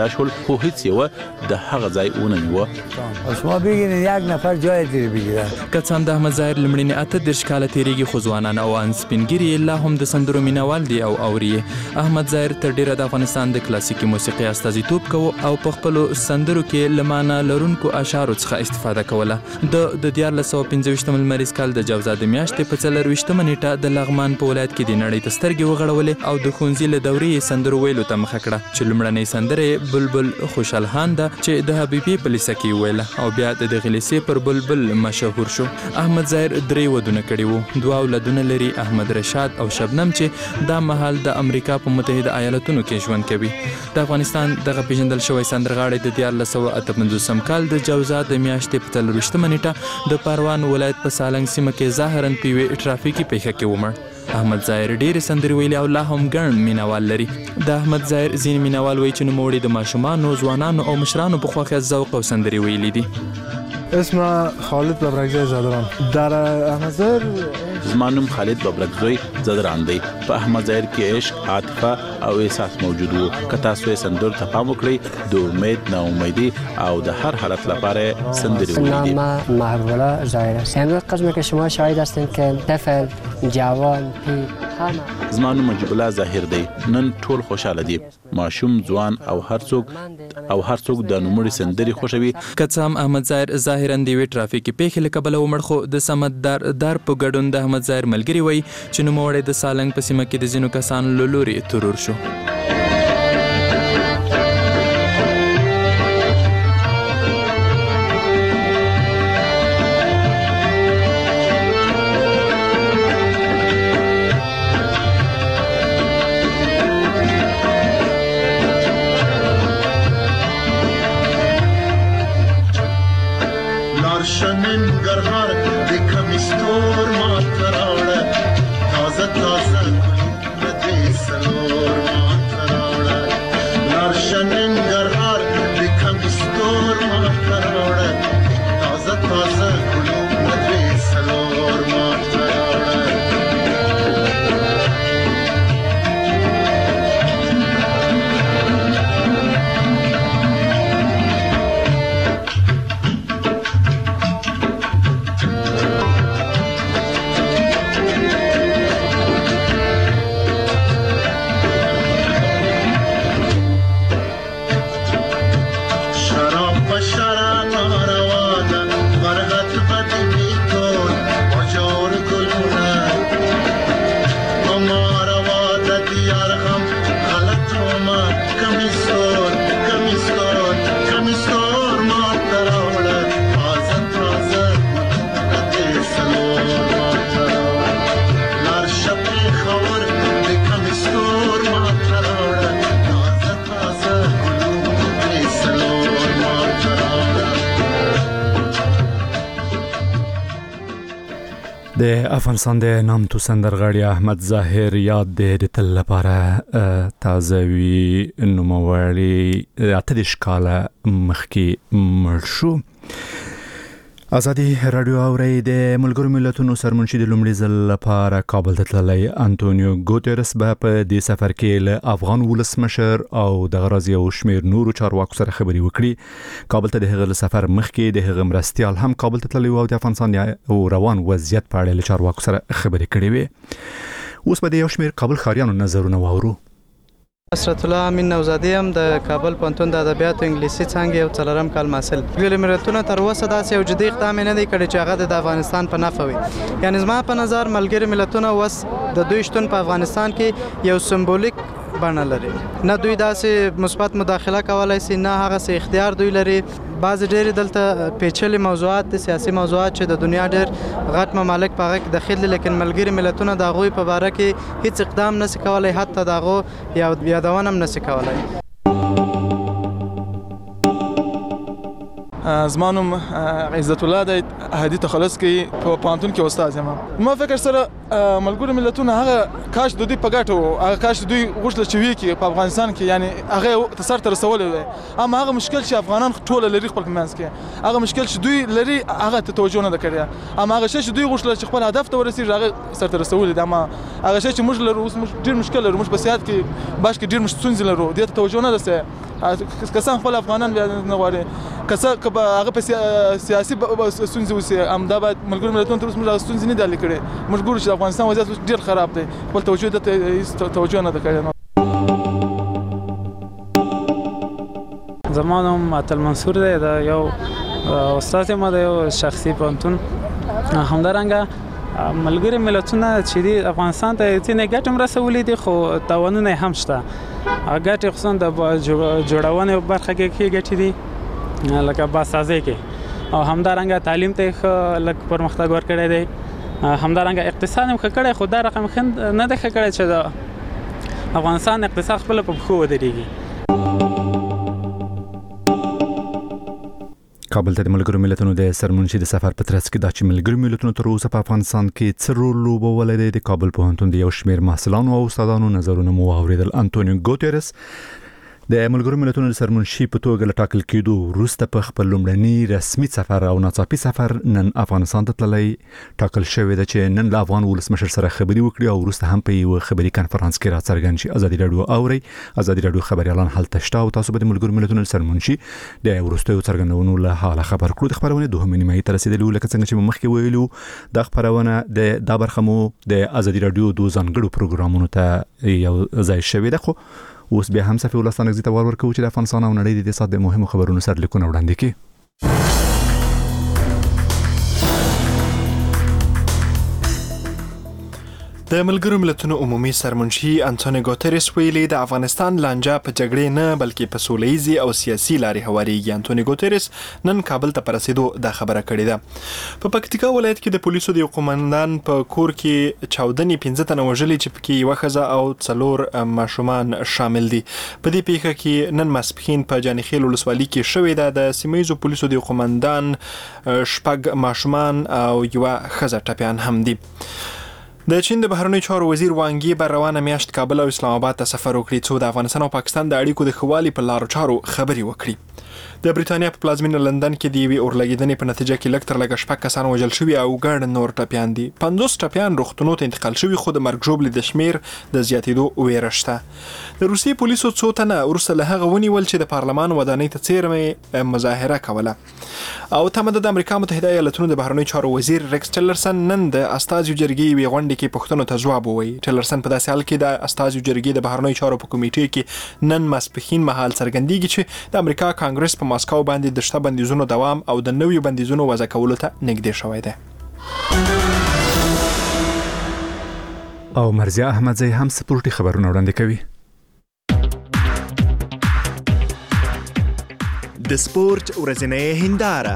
خو هیڅ یو د هغه ځای ونه نیوه. شما بگین یک نفر جای تیر بگیره. که څه هم د احمد ظاهر لمړني 38 کاله تیریږي خو ځوانان او ان سپینګیري لا هم د سندرو مینوال دي او اوري. احمد ظاهر تر ډیره د افغانستان د کلاسیکي موسیقي استازیتوب کوي او په خپل سندرو کې لمانه لرونکو اشعارو څخه استفاده کوله. د 1915 لمریز کال د جوزا د میاشتې په 24 نیټه د لغمان په ولایت کې د نړۍ ته سترګې وغړولې او د ښوونځي له دورې سندرو ویلو ته مخه کړه چې لمړنۍ سندره بلبل خوشحال ده چې د حبیبي په لیسه کې ویله او بیا د دغه لیسې پر بلبل مشهور شو. احمد ظاهر 3 ودونه کړي وو. 2 اولادونه لري، احمد رشاد او شبنم چې دا مهال د امریکا په متحده ایالاتونو کې ژوند کوي. د افغانستان دغه پیژندل شوی سندرغاړی د 1958 کال د جوزا د میاشتې په 24 نیټه د پروان ولایت په سالنګ سیمه کې ظاهرا په یوې ټرافیکي پیښه کې ومړ. احمد ظاهر ډېرې سندرې ویلي او لا هم ګڼ مینوال لري. د احمد ظاهر ځینې مینوال وایي چې نوموړي د ماشومانو، ځوانانو او مشرانو په خوښه ذوق او سندرې ویلي دي. اسم خالد ببرکزوی زادران. در احمد ظاهر زما نوم خالد ببرکزوی زادران دی. په احمد ظاهر کې عشق، عاطفه او احساس موجود وو. که تاسو یې سندرو ته پام وکړئ د امید، ناامیدي او د هر حالت لپاره سندرې ویلي. نام محبوب الله ظاهر است. امروز قسم که شما شاهد هستید که طفل، جوان، پیر همه. زما نوم مجيب الله ظاهر دی. نن ټول خوشاله دي، ماشوم، ځوان او هر څوک د نوموړي سندرې خوښوي. که څه هم احمد ظاهر ظاهرا د یوې ټرافیکي پیښې له کبله ومړ خو د سمددار په ګډون د احمد ظاهر ملګري وایي چې نوموړی د سالنګ په سیمه کې د ځینو کسانو له لورې ترور شو. د افغانستان د نامتو سندرغاړي احمد ظاهر یاد د تل لپاره تازه وی نوموړی 38 کاله مخکې مړ شو. آزادي رادیو اوري د ملګرو ملتونو سرمنشي د لومړي ځل لپاره کابل ته تللی انټونیو ګوتيرس به په دې سفر کې له افغان ولسمشر او د غرازي او شمیر نورو چارواکو سره خبري وکړي. کابل ته د هغه سفر مخکې د هغه مرستيال هم کابل ته تللی او د افغانستان او روان وضعیت په اړه له چارواکو سره خبري کړې وي. اوس به د یو شمیر کابل خاریانو نظرونه واورو. نصرت الله امین نوزادی هم د کابل پوهنتون د ادبیاتو انګلیسي څانګې یو څلورم کال محصل. ملګري ملتونه تر اوسه داسې یو جدي اقدام نه دی کړی چې هغه د افغانستان په نفع وي. یعنی زما په نظر ملګري ملتونه اوس د دوی شتون په افغانستان کې یو سمبولیک بڼه لري. نه دوی داسې مثبت مداخله کولای شي، نه هغه څه اختیار دوی لري. بعض ډېر دلته پیچلي موضوعات د سیاسي موضوعات چې د دنیا ډېر غټ ممالک په هغه کې داخل دي، لیکن ملګري ملتونه د هغوی په باره کې هیڅ اقدام نشي کولای، حتی د هغو یادونه هم نشي کولای. زما نوم عزت الله دی، هدي تخلص کې په پوهنتون کې استاد یم. ما فکر سره ملګري ملتونه هغه کاش د دوی په ګټه وو، هغه کاش دوی غوښتل چې وي کې په افغانستان کې یعنی هغه تسر تر رسولې وي. اما هغه مشکل چې افغانان ټول لري خپل منځ کې، هغه مشکل چې دوی لري هغه ته توجه نه کړی. اما هغه شی چې دوی غوښتل چې خپل هدف ته ورسیږي هغه سر تر رسولې دي. اما هغه شی چې موږ لرو اوس ډېر مشکل لرو، موږ په سیاست کې باش کې ډېر ستونزې لرو، دې ته توجه نه ده. کسان خپل افغانان بیا نه غواړي که هغه په سیاسي ستونزې وسي همدا باید ملګرو ملتونو تر اوسه موږ هغه ستونزې نه دي حل کړې موږ ګورو چې د افغانستان وضعیت ډېر خراب دی خپل توجه دته توجه نه ده کړې زما نوم عطل منصور دی دا یو استاد یم د یو شخصي پوهنتون همدارنګه ملګري ملتونه چې دي افغانستان ته ځینې ګټې هم رسولي دي خو تاوانونه یې هم شته ګټې خصوصا د جوړونې برخه کې ګټې دي لکه بازسازۍ کې او همدارنګه تعلیم ته ښه لږ پرمختګ ورکړی دی همدارنګه اقتصاد هم ښه کړی خو دا رقم ښه نه دی ښه کړی چې د افغانستان اقتصاد خپله په پښو ودرېږي کابل ته د ملګرو ملتونو د سرمنشي د سفر په ترڅ کې دا چې ملګرو ملتونو تر اوسه په افغانستان کې څه رول لوبولی دی د کابل پوهنتون د یو شمېر محصلانو او استادانو نظرونه مو واورېدل. انټونیو ګوتيرس د ملګرو ملتونو د سرمنشي په توګه له ټاکل کېدو وروسته په خپل لومړني رسمي سفر او ناڅاپي سفر نن افغانستان ته تللی ټاکل شوی دی چې نن له افغان ولسمشر سره خبرې وکړي او وروسته هم په یو خبري کانفرنس کې راڅرګند شي. ازادي راډیو اوري ازادي راډیو خبريالان هلته شته او تاسو به د ملګرو ملتونو سرمنشي د وروستیو څرګندونو له حاله خبر کړو. د خبرونه دوه نیمه ته رسیدلی لکه څنګه چې مخکې ویلو د خبرونه د برخه مو د ازادي راډیو دوه ځانګړو پروګرامونو ته یو ځای شوی دی خو اوس بیا هم صفي ولستان غزي ته ورکو چې د افغانستان او نړۍ د اقتصاد د مهمو خبرونو سره لیکونه وړاندې کړي. د ملګرو ملتونو عمومي سرمنشي انټونیو ګوتيرس ویلي د افغانستان لانجه په جګړې نه بلکې په سوله‌ییزي او سیاسي لارې هواريږي. انټونیو ګوتيرس نن کابل ته پرسیدو دا خبره کړې ده. په پکتیکا ولایت کې د پولیسو د قومندان په کور کې چاودنې 15 تنه وژلي چې پکې یو ښځه او 4 ماشومان شامل دي. په دې پیښه کې نن ماسپښین په جانیخیل ولسوالۍ کې شوې ده. د سیمایي پولیسو د قومندان شپږ ماشومان او یو ښځه ټپیان هم دي. د چین د بهرنیو چارو وزیر وانګي بر روانه میاشت کابل او اسلام آباد ته سفر وکړي څو د افغانستان او پاکستان د اړیکو د خوالي په لارو چارو خبري وکړي. د بریټانیا په پلازمینه لندن کې د یوې اورلګیدنې په نتیجه کې لږ تر لږه 6 کسان وژل شوي او ګڼ نور ټپیان دي. 50 ټپیان روغتونونو ته انتقال شوي خو د مرګ ژوبلې د شمیر د زیاتېدو ویره شته. د روسیې پولیسو څو تنه وروسته له هغه ونیول چې د پارلمان ودانۍ ته څیرمه مظاهره کوله. او تمه د امریکا متحده ایالاتونو د بهرنیو چارو وزیر ریکس ټیلرسن نن د استازیو جرګې وی غونډه کې پښتنو ته جواب وویل. ټیلرسن په داسې حال کې د استازیو جرګې د بهرنیو چارو په کمیټې کې نن ماسپښین مهال څرګندېږي چې د امریکا کانګرس په ماسکو باندې د شته بندیزونو دوام او د نویو بندیزونو وضع کولو ته نږدې شوی دی. او مرزیه احمدزی هم سپورټي خبرونه وړاندې کوي. د سپورت ورځنۍ هنداره.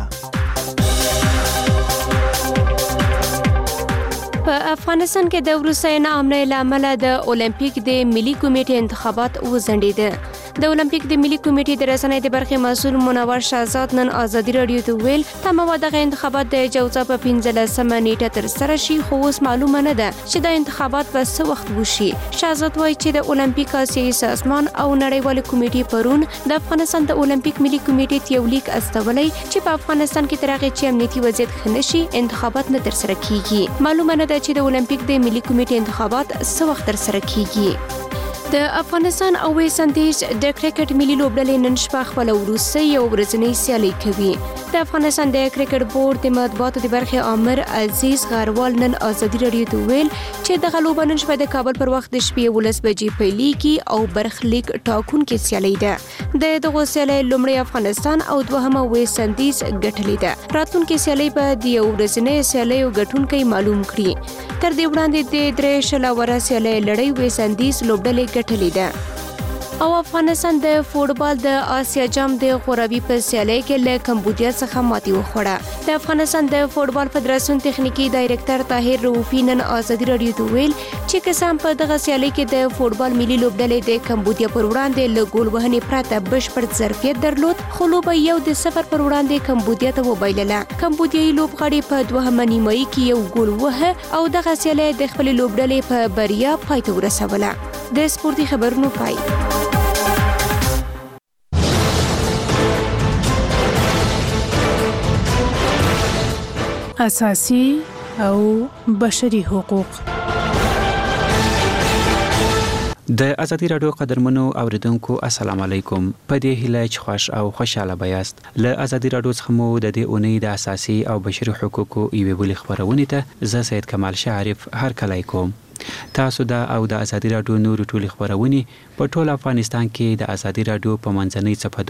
په افغانستان کې د وروستۍ ناامنۍ له امله د اولمپیک د ملي کمیټې انتخابات وځنډېده. د اولمپیک د ملي کمیټې د رسنۍ د برخې مسؤل منور شهزاد نن ازادي راډیو ته ویل تمه و دغه انتخابات د جوزا په 15مه نیټه تر سره شي خو اوس معلومه نه ده چې د انتخابات په څه وخت وشي. شهزاد وایي چې د اولمپیک آسیایي سازمان او نړیوال کمیټې پرون د افغانستان د اولمپیک ملي کمیټې ته یو لیک استولی چې په افغانستان کې تر هغې چې امنیتي وضعیت ښه نشي انتخابات نه ترسره کیږي. معلومه نه ده چې د اولمپیک د ملي کمیټې انتخابات څه وخت ترسره کیږي. د افغانستان او ویسټ انډیز د کرکټ ملي لوبډلې نن شپه خپله وروستۍ یو ورځنۍ سیالي کوي. د افغانستان د کرکټ بورډ د مطبوعاتو د برخې عامر عزیز غروال نن ازادي راډیو ته ویل چې دغه لوبه نن شپه د کابل پر وخت د شپې 11 بجې پیلېږي او برخلیک ټاکونکې سیالي ده. د دغو سیالۍ لومړی افغانستان او دوهمه ویسټ انډیز ګټلې ده. راتلونکې سیالۍ به د یو ورځنۍ سیالیو ګټونکی معلوم کړي. تر دې وړاندې د 3 شلوره سیالۍ لړۍ ویسټ انډیز لوبډلې ګټلې ده. او افغانستان د فوټبال د آسیا جام د غوراوي په سیالۍ کې له کمبودیا څخه ماتې وخوړه. د افغانستان د فوټبال فدراسیون تخنیکی ډایرکټر طاهر رؤفي نن ازادي راډیو ته ویل چې کسان په دغه سیالۍ کې د فوټبال ملي لوبډلې د کمبودیا پر وړاندې له ګول وهنې پرته بشپړ ظرفیت درلود خو لوبه 1-0 پر وړاندې کمبودیا ته وبایلله. کمبودیایي لوبغاړي په دوهمه نیمایي کې یو ګول وهه او دغه سیالۍ د خپلې لوبډلې په بریا پای ته ورسوله. د سپورتي خبرونو پای. اساسي او بشري حقوق. د ازادي رادیو قدرمنو اوریدونکو السلام علیکم. په دې هیله چې خوش او خوشاله بیاست. له ازادي رادیو څخه مو د دې اونۍ د اساسي او بشري حقوقو یوې بلې خبرونه ته زه سید کمال شعرف هرکلی کوم. تاسو دا او د ازادي رادیو نور ټولې خبرونه په ټول افغانستان کې د ازادي رادیو په منځنۍ صفحه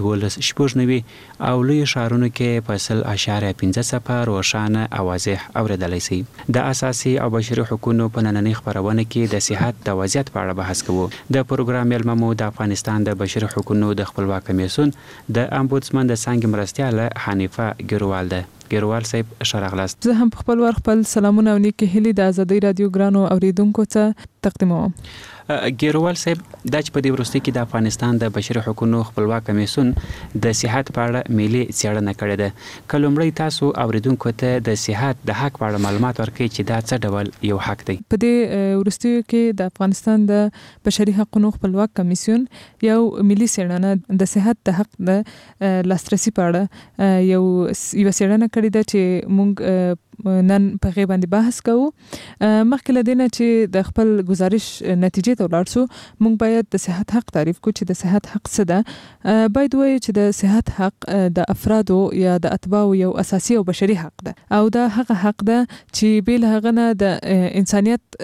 12 او لوی شهرونو کې په 0.15 روښانه او واضح اوریدلای شئ. د اساسي او بشري حقوقو په نننۍ خبرونه کې د صحت د وضعیت په اړه بحث کوو. د پروګرام ملممو د افغانستان د بشري حقوقو د خپلواک کمیسیون د امبودسمن د څنګه مرستياله حنیفه ګروال ده. ګروال صاحب شرغلاست. زه هم په خپل ور خپل سلامونه او نیکه هیلې د ازادي رادیو ګرانو اوریدونکو ته تقدیموم. ګیروال صاحب دا چې په دې وروستي کې د افغانستان د بشري حقوقو خپلواک کمیسیون د صحت په اړه ملي څېړنه کړې ده. که لومړی تاسو اوریدونکو ته د صحت د حق په اړه معلومات ورکړئ چې دا څه ډول یو حق دی. په دې وروستي کې د افغانستان د بشري حقوقو خپلواک کمیسیون یو ملي څېړنه د صحت د حق د لاسرسي په اړه یو څېړنه کړې ده چې موږ نن په غي باندې بحث کوو. مخکې له دې نه چې د خپل گزارش نتیجې ته ولاړ شو، موږ باید د صحت حق تعریف کړو چې د صحت حق څه ده. باید وایو چې د صحت حق د افرادو یا د اتباعو یو اساسي او بشري حق ده، او دا هغه حق ده چې بیل هغه نه د انسانیت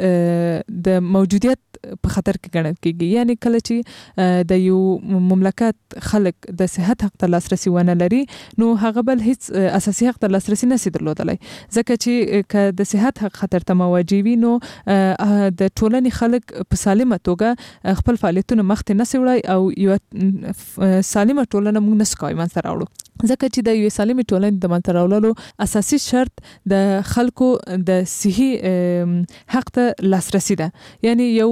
د موجودیت په خطر کې ګڼل کېږي. یعنی کله چې د یو مملکت خلک د صحت حق ته لاسرسي ونه لري، نو هغه بل هیڅ اساسي حق ته لاسرسي نشي درلودلای. ځکه چې که د صحت حق خطر ته مواجه وي، نو د ټولنې خلک په سالمه توګه خپل فعالیتونه مخته نشي وړای او یو سالمه ټولنه موږ نشو کولی منځته راوړو. ځکه چې د یو سالمه ټولنې د منځته راوړلو اساسي شرط د خلکو د صحي حق ته لاسرسي ده. یعنی یو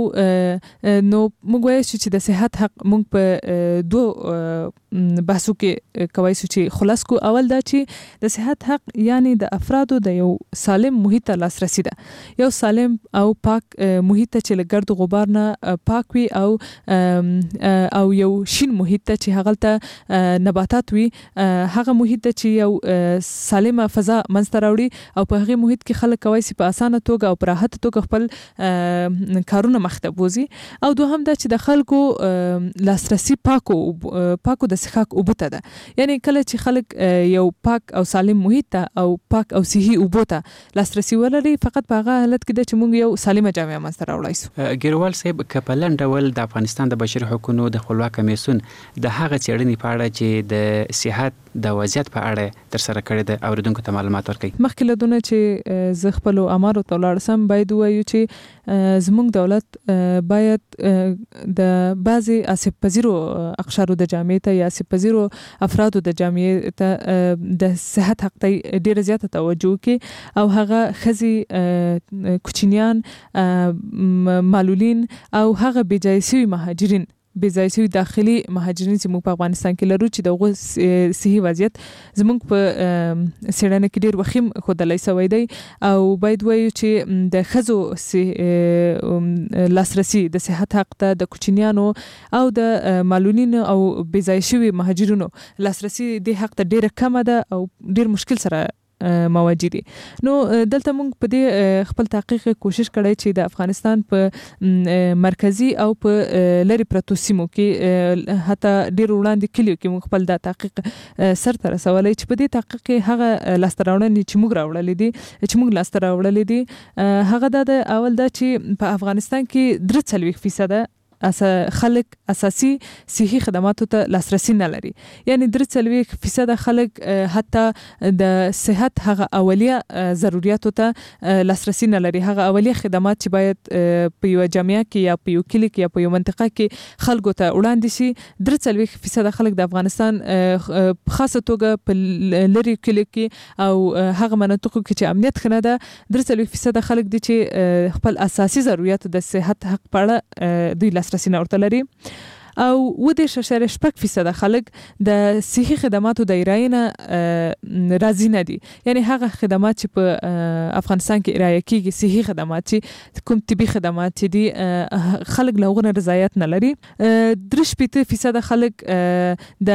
نو موږ وایو چې د صحت حق موږ په دوه بحثو کې کوي چې خلاص کو. اول دا چې د صحت حق یعنی د افرادو د یو سالم محیط ته لاسرسي ده، یو سالم او پاک محیط ته چې له ګرد غبار نه پاک وي او یو شین محیط ته چې هغه ته نباتات وي، هغه محیط ته چې یو سالمه فضا منځته راوړي او په هغه محیط کې خلک کوي چې په اسانه توګه او په راحت توګه خپل کارونه مخته بوزي. او دوهم دا چې د خلکو لاسرسي پاکو د څښاک اوبو ته ده. یعنی کله چې خلک یو پاک او سالم محیط ته او پاک او صحي اوبو ته لاسرسي ولري، فقط په هغه حالت کې ده چې موږ یو سالمه جامعه منځته راوړای شو. ګیروال صاحب، که په لنډ ډول د افغانستان د بشري حقوقو د خپلواک کمیسیون د هغه څېړنې په اړه چې د صحت د وضعیت په اړه تر سره کړی د اوریدونکو ته معلومات ورکړي. مخکې له دونه چې زه خپل امارو ته ولاړ سم، باید وایو چې زموږ دولت باید د بعضي آسیب پذیرو اقشارو د جامعې ته یا آسیب پذیرو افرادو د جامعې ته د صحت حق ته ډیره زیاته توجه کوي، او هغه ښځې، کوچنیان، معلولین او هغه بېځایه شوي مهاجرین، بېځایه شوي داخلي مهاجرین چې موږ په افغانستان کې لرو، چې د هغوی صحي وضعیت زموږ په څېړنه کې ډېر وخیم ښودلی شوی دی. او باید وایو چې د ښځو لاسرسي د صحت حق ته، د کوچنیانو او د معلولینو او بېځایه شوي مهاجرینو لاسرسي دې حق ته ډېره کمه ده او ډېر مشکل سره مواجه دي. نو دلته موږ په دې خپل تحقیق کوشش کړی چې د افغانستان په مرکزی او په لری پرتو سیمو کې حتی ډیر وړاندې کلیو کې موږ خپل د تحقیق سر ته رسولای چې په دې تحقیق کې هغه لاستراوړنې چې موږ راوړلې دي هغه د اول دا چې په افغانستان کې 3% خلک اساسي صحي خدماتو ته لاسرسي نه لري. یعنی 3% خلک حتی د صحت هغه اولیه ضرورتو ته لاسرسي نه لري. هغه اولیه خدمات چې باید په یو جامعه کې یا په یو کلی کې یا په یو منطقه کې خلکو ته وړاندې شي، 3% خلک د افغانستان خاصه توګه په لری کلی کې او هغه مناطقو کې چې امنیت خنه ده، 3% خلک دي چې خپل اساسي ضرورت د صحت حق په اړه دوی لاسرسي نه ورته لري. او 10.6% خلک د صحي خدماتو د ارائې نه راضي نه دي. یعنی هغه خدمات چې په افغانستان کې ارائې کیږي، صحي خدمات چې کوم طبي خدمات چې دي، خلک له هغو نه رضایت نه لري. 3% خلک د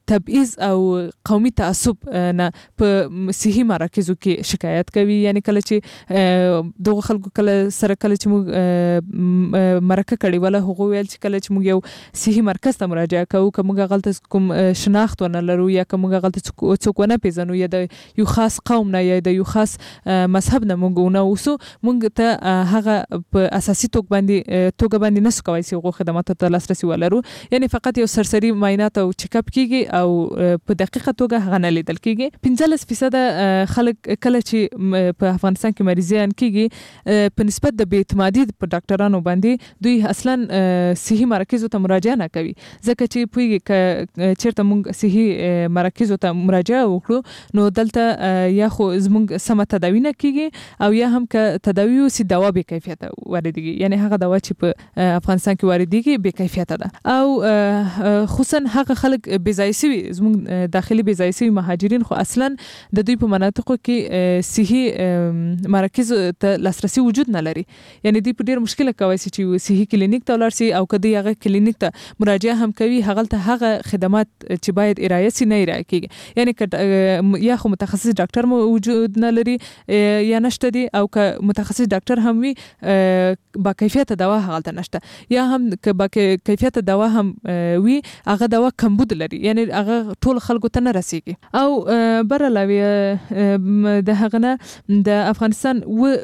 تبعیض او قومي تعصب نه په صحي مراکزو کې شکایت کوي. یعنی کله چې دغه خلکو کله سره کله چې موږ مرکه کړي ولا هغه ویل چې کله چې موږ یو صحي مرکز ته مراجعه کوو که موږ غلطه کوم شناخت ونه لرو یا که موږ غلطه څوک ونه پیژنو یا د یو خاص قوم نه یا د یو خاص مذهب نه موږ نه اوسو موږ ته هغه په اساسي توګه باندې نسو کوي چې هغه خدماتو ته لاسرسي ولرو. یعنی فقط یو سرسري معاینات او چیک اپ کیږي او په دقیقه توګه هغه نه لیدل کیږي. 15% خلک کله چې په افغانستان کې مریضان کیږي په نسبت د بې اعتمادي په ډاکټرانو باندې دوی اصلا صحي مراکزو ته مراجعه نه کوي ځکه چې پوهیږي چیرته موږ صحي مراکزو ته مراجعه وکړو نو دلته یا خو زموږ سم تداوی نه کیږي او یا هم که تداوی وسی دوا به کیفیت واردېږي. یعنی هغه دوا چې په افغانستان کې واردېږي به کیفیت ده او خصوصا هغه خلک بېځایه سوي زموږ داخلي بېځایه سوي مهاجرین خو اصلا د دوی په مناطقو کې صحي مراکز ته لاسرسي وجود نه لري. یعنی دوی په ډېر مشکل کوي چې صحي کلینیک ته ولاړ شي او کدی هغه کلینیک ته مراجعه هم کوي هغه هغه خدمات چې باید ارایه سي نه ارایه کیږي. یعنی یا خو متخصص ډاکټر موجود نه لري یا نشته دي او که متخصص ډاکټر هم وي با کیفیت دوا هغه نشته یا هم که با کیفیت دوا هم وي هغه دوا کمبود لري یعنی هغه ټول خلکو ته نه رسیږي. او بر علاوه د هغه نه د افغانستان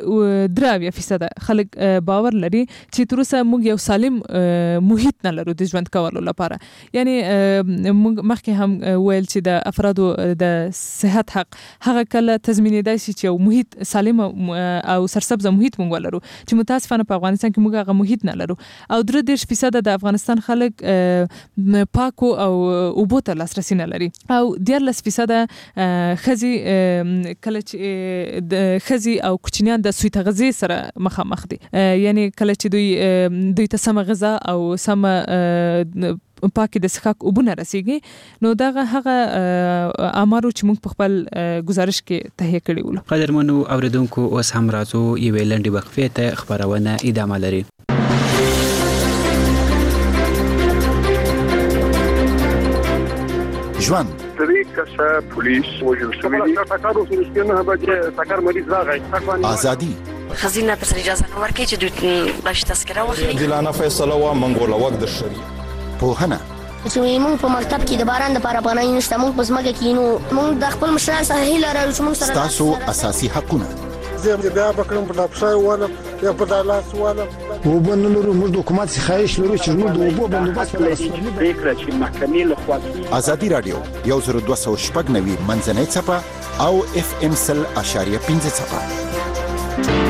3% خلک باور لري چې تر اوسه موږ یو سالم محیط نه لرو د ژوند کولو لپاره. یعنی موږ مخکې هم ویل چې د افرادو د صحت حق هغه کله تضمینېدای شي چې یو محیط سالم او سرسبز محیط موږ ولرو چې متاسفانه په افغانستان کې موږ هغه محیط نه لرو. او 3% د افغانستان خلک پاکو او اوبو ته لاسرسي نه لري او 14% ښځې کله چې د ښځې او کوچنیان د سوی تغذیې سره مخامخ دي. یعنی کله چې دوی ته سمه غذا او سمه پاکي د څښاک اوبه نه رسیږي نو دغه هغه امارو چې موږ په خپل گزارش کې تهیه کړی ول. قدرمنو اوریدونکو اوس هم راځو یوې لنډې وقفې ته خبرونه ادامه لري. ژوند پولیس وجل ازادي خزینه پر اجازه نه ورکړي چې دوی باش تذکره واخلي. جلانه فیصله وا منګوله وخت د شری پوهنه چې موږ په مکتب کې د باران د لپاره پناه نشته موږ په ځمکه کې نو موږ د خپل مشران سره هیله لرو چې موږ سره تاسو اساسي حقونه زه بیا بکرم په ډاپشای والا یا په دالاس والا وبنلو موږ د حکومت خواهش لرو چې موږ د اوبو بندوبست وکړو. فکر چې محکمې له خوا ازادي رادیو 1290 منځنۍ صفه او FM 100.5 صفه.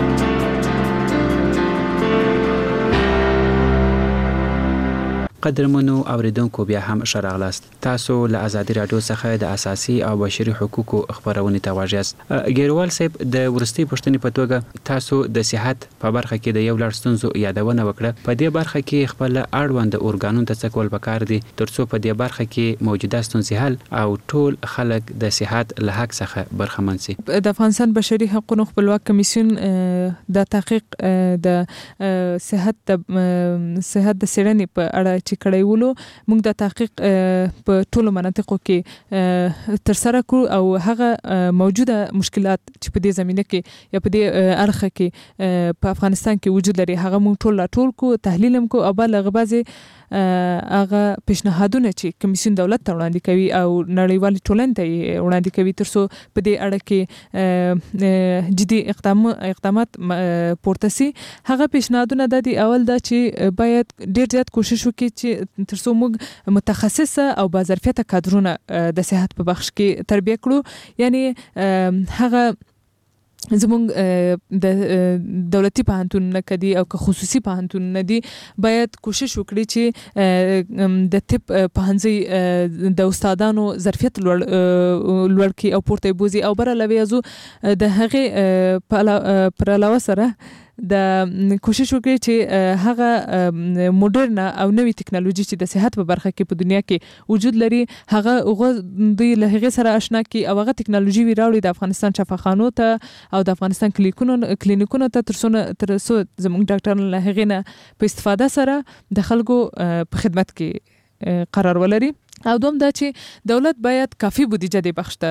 قدرمنو اوریدونکو بیا هم شراغلاست. تاسو له ازادي رادیو څخه د اساسي او بشري حقوقو خبرونه ته واجیاست. ګیروال صاحب د ورستي پښتنې په توګه تاسو د صحت په برخه کې د یو لړ ستونزو یادونه وکړه. په دې برخه کې خپل اړوند اورګانونو ته څکول پکار دي ترڅو په دې برخه کې موجوده ستونزې حل او ټول خلک د صحت له حق څخه برخمن شي. د افغانستان بشري حقوقو خپلواک کمیسیون د تحقیق د صحت د سړنې په اړه چې کړی ولو موږ د تحقیق په ټولو مناطقو کې تر سره کړو او هغه موجوده مشکلات چې په دې زمینه کې یا په دې اړخ کې په افغانستان کې وجود لري هغه موږ ټول کو تحلیل هم کو او بل غبازي هغه پیشنهادونه چې کمیسیون دولت ته وړاندې کوي او نړیوال ټولنې ته وړاندې کوي ترڅو په دې اړه کې جدي اقدامات پورته سي. هغه پیشنهادونه د اول دا چې باید ډیر زیات کوشش وکړي چې ترڅو موږ متخصصه او باظرفیته کادرونه د صحت په بخش کې تربیه کړو. یعنی هغه زموږ د دولتي پوهنتونونه کدي او که خصوصي پوهنتونونه دي باید کوشش وکړي چې د طب پوهنځي د استادانو ظرفیت لوړ کړي او پورته بوزي او بر علاوه د هغه پر علاوه سره د کوشش وکړي چې هغه موډرن او نوې ټکنالوژي چې د صحت په برخه کې په دنیا کې وجود لري هغه دوی له هغه سره آشنا کی او هغه ټکنالوژي وراوړي د افغانستان شفاخانو ته او د افغانستان کلینیکونو ته ترڅو زموږ ډاکټرانو له هغه نه په استفاده سره د خلکو په خدمت کې قرار ولري. او دوم دا چې دولت باید کافي بودیجه دی بخشته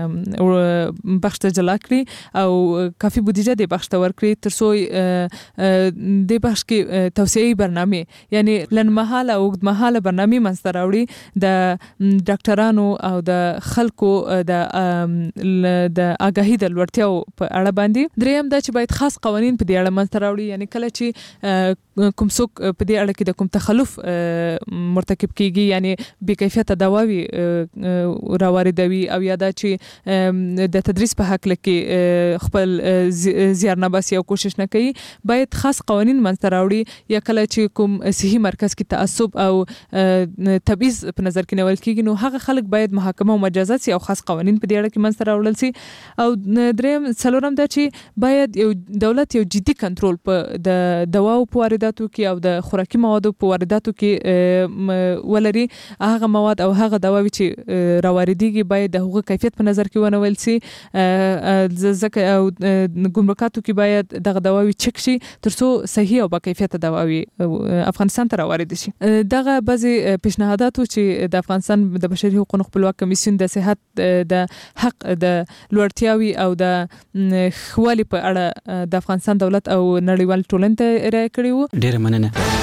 جلا کړي او کافي بودیجه دی بخشته ورکړي ترڅو د بخش کې توسعه‌ای برنامه یعنی لنمحاله او اوږدمحاله برنامه منځته راوړي د ډاکټرانو او د خلکو د آگاهی د لوړتیاو په اړه باندې. دریم دا چې باید خاص قوانین په دې اړه منځته راوړي یعنی کله چې کوم څوک په دې اړه کې د کوم تخلف مرتکب کیږي یعنی بې کیفیته دواوی راواردوي او یا دا چې د تدریس په حق لکه خپل زیارنباسي او کوشش نه کوي باید خاص قوانین منځته راوړي یا کله چې کوم صحي مرکز کې تعصب او تبعیض په نظر کې نیول کیږي نو هغه خلک باید محاکمه او مجازات سي او خاص قوانین په دې اړه کې منځته راوړل سي. او دریم څلورم دا چې باید یو دولت یو جدي کنټرول په د دواو په وارداتو کې او د خوراکي موادو په وارداتو کې ولري. هغه مواد او هغه دواوی چې راواردېږي باید د هغو کیفیت په نظر کې ونیول سي. ځکه او ګمرکاتو کې باید دغه دواوی چک شي ترڅو صحیح او با کیفیت دواوی افغانستان ته راوارد شي. دغه بعضی پیشنهاداتو چې د افغانستان د بشري حقوقو خپلواک کمیسیون د صحت د حق د لوړتیاوي او د خوالي په اړه د افغانستان دولت او نړیوال ټولنې ته رایه کړی وو. ډیره مننه.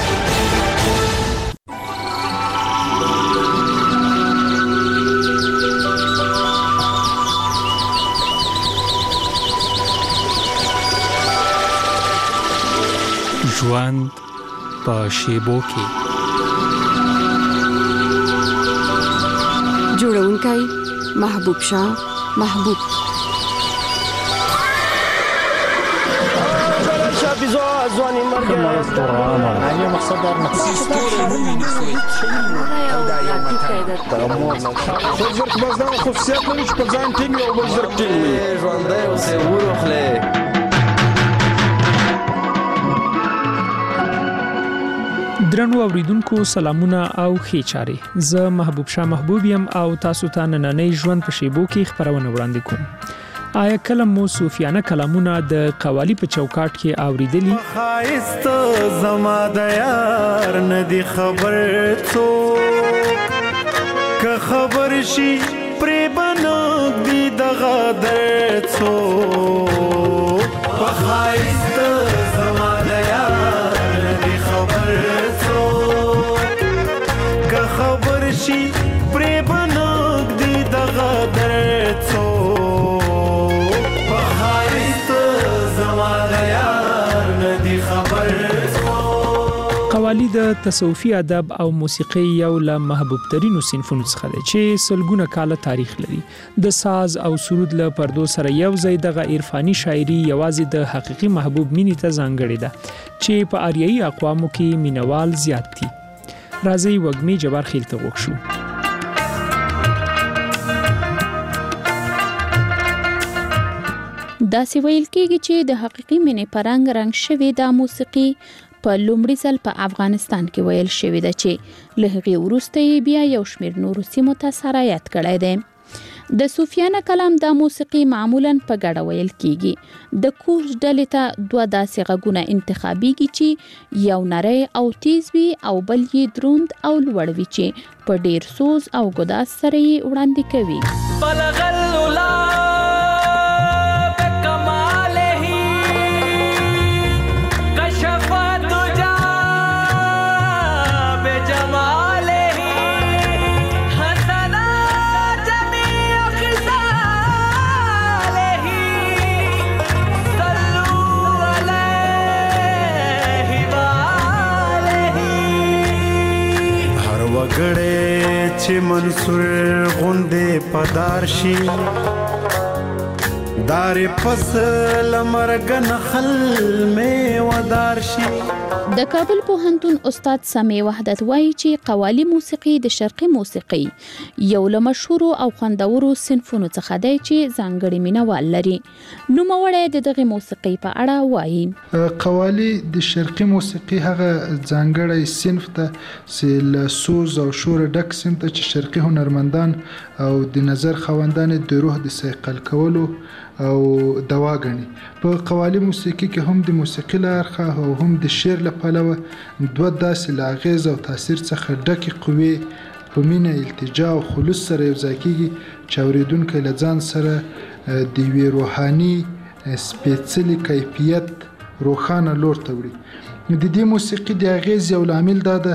ژوند په شیبو کې جوړونکی محبوب شاه محبوب ځواني مرګ نه مقصد در خصوصیت لري چې په ځان ټینګ او بل زر ټینګ ژوندی اوسې وروخلې. درنو اوریدونکو سلامونه او ښې چارې. زه محبوب شاه محبوب یم او تاسو ته نننۍ ژوند په شیبو کې خبرونه وړاندې کوم. آیا کله مو صوفیانه کلامونه د قوالی په چوکاټ کې اوریدلی؟ خایست زما د یار ندی خبر څوک که خبر شي پرې بنوک دی دغه در څوک په خایست زما د یار ندی خبر خبر شي پرې بنوک دی دغه در څوک په خایست زما د یار ندی خبر څوک. قوالی د تصوفي ادب او موسیقي یو له محبوب ترینو صنفونو څخه دی چې سلګونه کاله تاریخ لري. د ساز او سرود له پردو سره یو ځای دغه عرفاني شاعري یوازې د حقيقي محبوب مینې ته ځانګړې ده چې په آریایي اقوامو کې مینوال زیات دي. راځي وګمي جبار خیل ته وښو. دا سی ویل کېږي چې د حقيقي مینې پرنګ رنګ شوی د موسیقي په لومړي ځل په افغانستان کې ویل شوی ده چې له هغې وروسته بیا یو شمېر نورو سیمو ته سرایت کړی دی. د صوفیانه کلام د موسیقي معمولاً په ګډه ویل کیږي. د کورس ډلې ته دوه داسې غږونه انتخابیږي چې یو نری او تیز وي او بل یې دروند او لوړ وي چې په ډیر سوز او ګداز سره یې وړاندې کوي. وګړې چې منصور غوندې پدار شي دار پس لمرګ نخل می ودار شي. د کابل پوهنتون استاد سمیع وحدت وایي چې قوالی موسیقي د شرقي موسیقي یو له مشهورو او خوندورو صنفونو څخه دی چې ځانګړي مینوال لري. نوموړی د دغه موسیقي په اړه وایي. قوالی د شرقي موسیقي هغه ځانګړی صنف ته چې له سوز او شور ډک صنف ته چې شرقي هنرمندان او د نظر خوندان د روح د صیقل کولو او دوا غني. په قوالی موسیقي کې هم د موسیقي لارخه او هم د شعر له پلوه دوه داسې لاغیز او تاثیر څخه ډکې قوي په مینه التجا او خلوص سره یو ځای کیږي چې اوریدونکی له ځان سره د یوې روحاني سپېڅلي کیفیت روښانه لور ته وړي. د دې موسیقي د اغیز یو لامل دا ده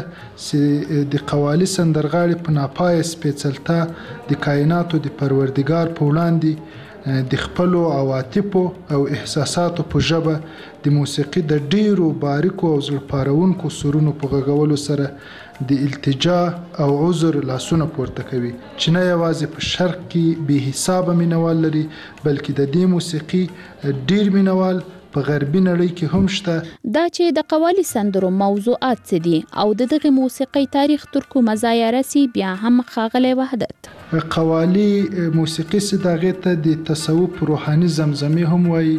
چې د قوالي سندرغاړي په ناپایه سپېڅلتا د کائناتو د پروردګار په وړاندې د خپلو عواطفو او احساساتو په ژبه د موسیقي د ډیرو باریکو او زړه پارونکو سرونو په غږولو سره د التجا او عذر لاسونه پورته کوي چې نه یوازې په شرق کې بې حسابه مینوال لري بلکې د دې موسیقي ډیر مینوال په غربي نړۍ کې هم شته. دا چې د قوالي سندرو موضوعات څه دي او د دغه موسیقي تاریخ تر کومه ځایه رسي بیا هم ښاغلی وحدت. قوالی موسیقي صداغه ته د تصوف روحاني زمزمه هم وایي.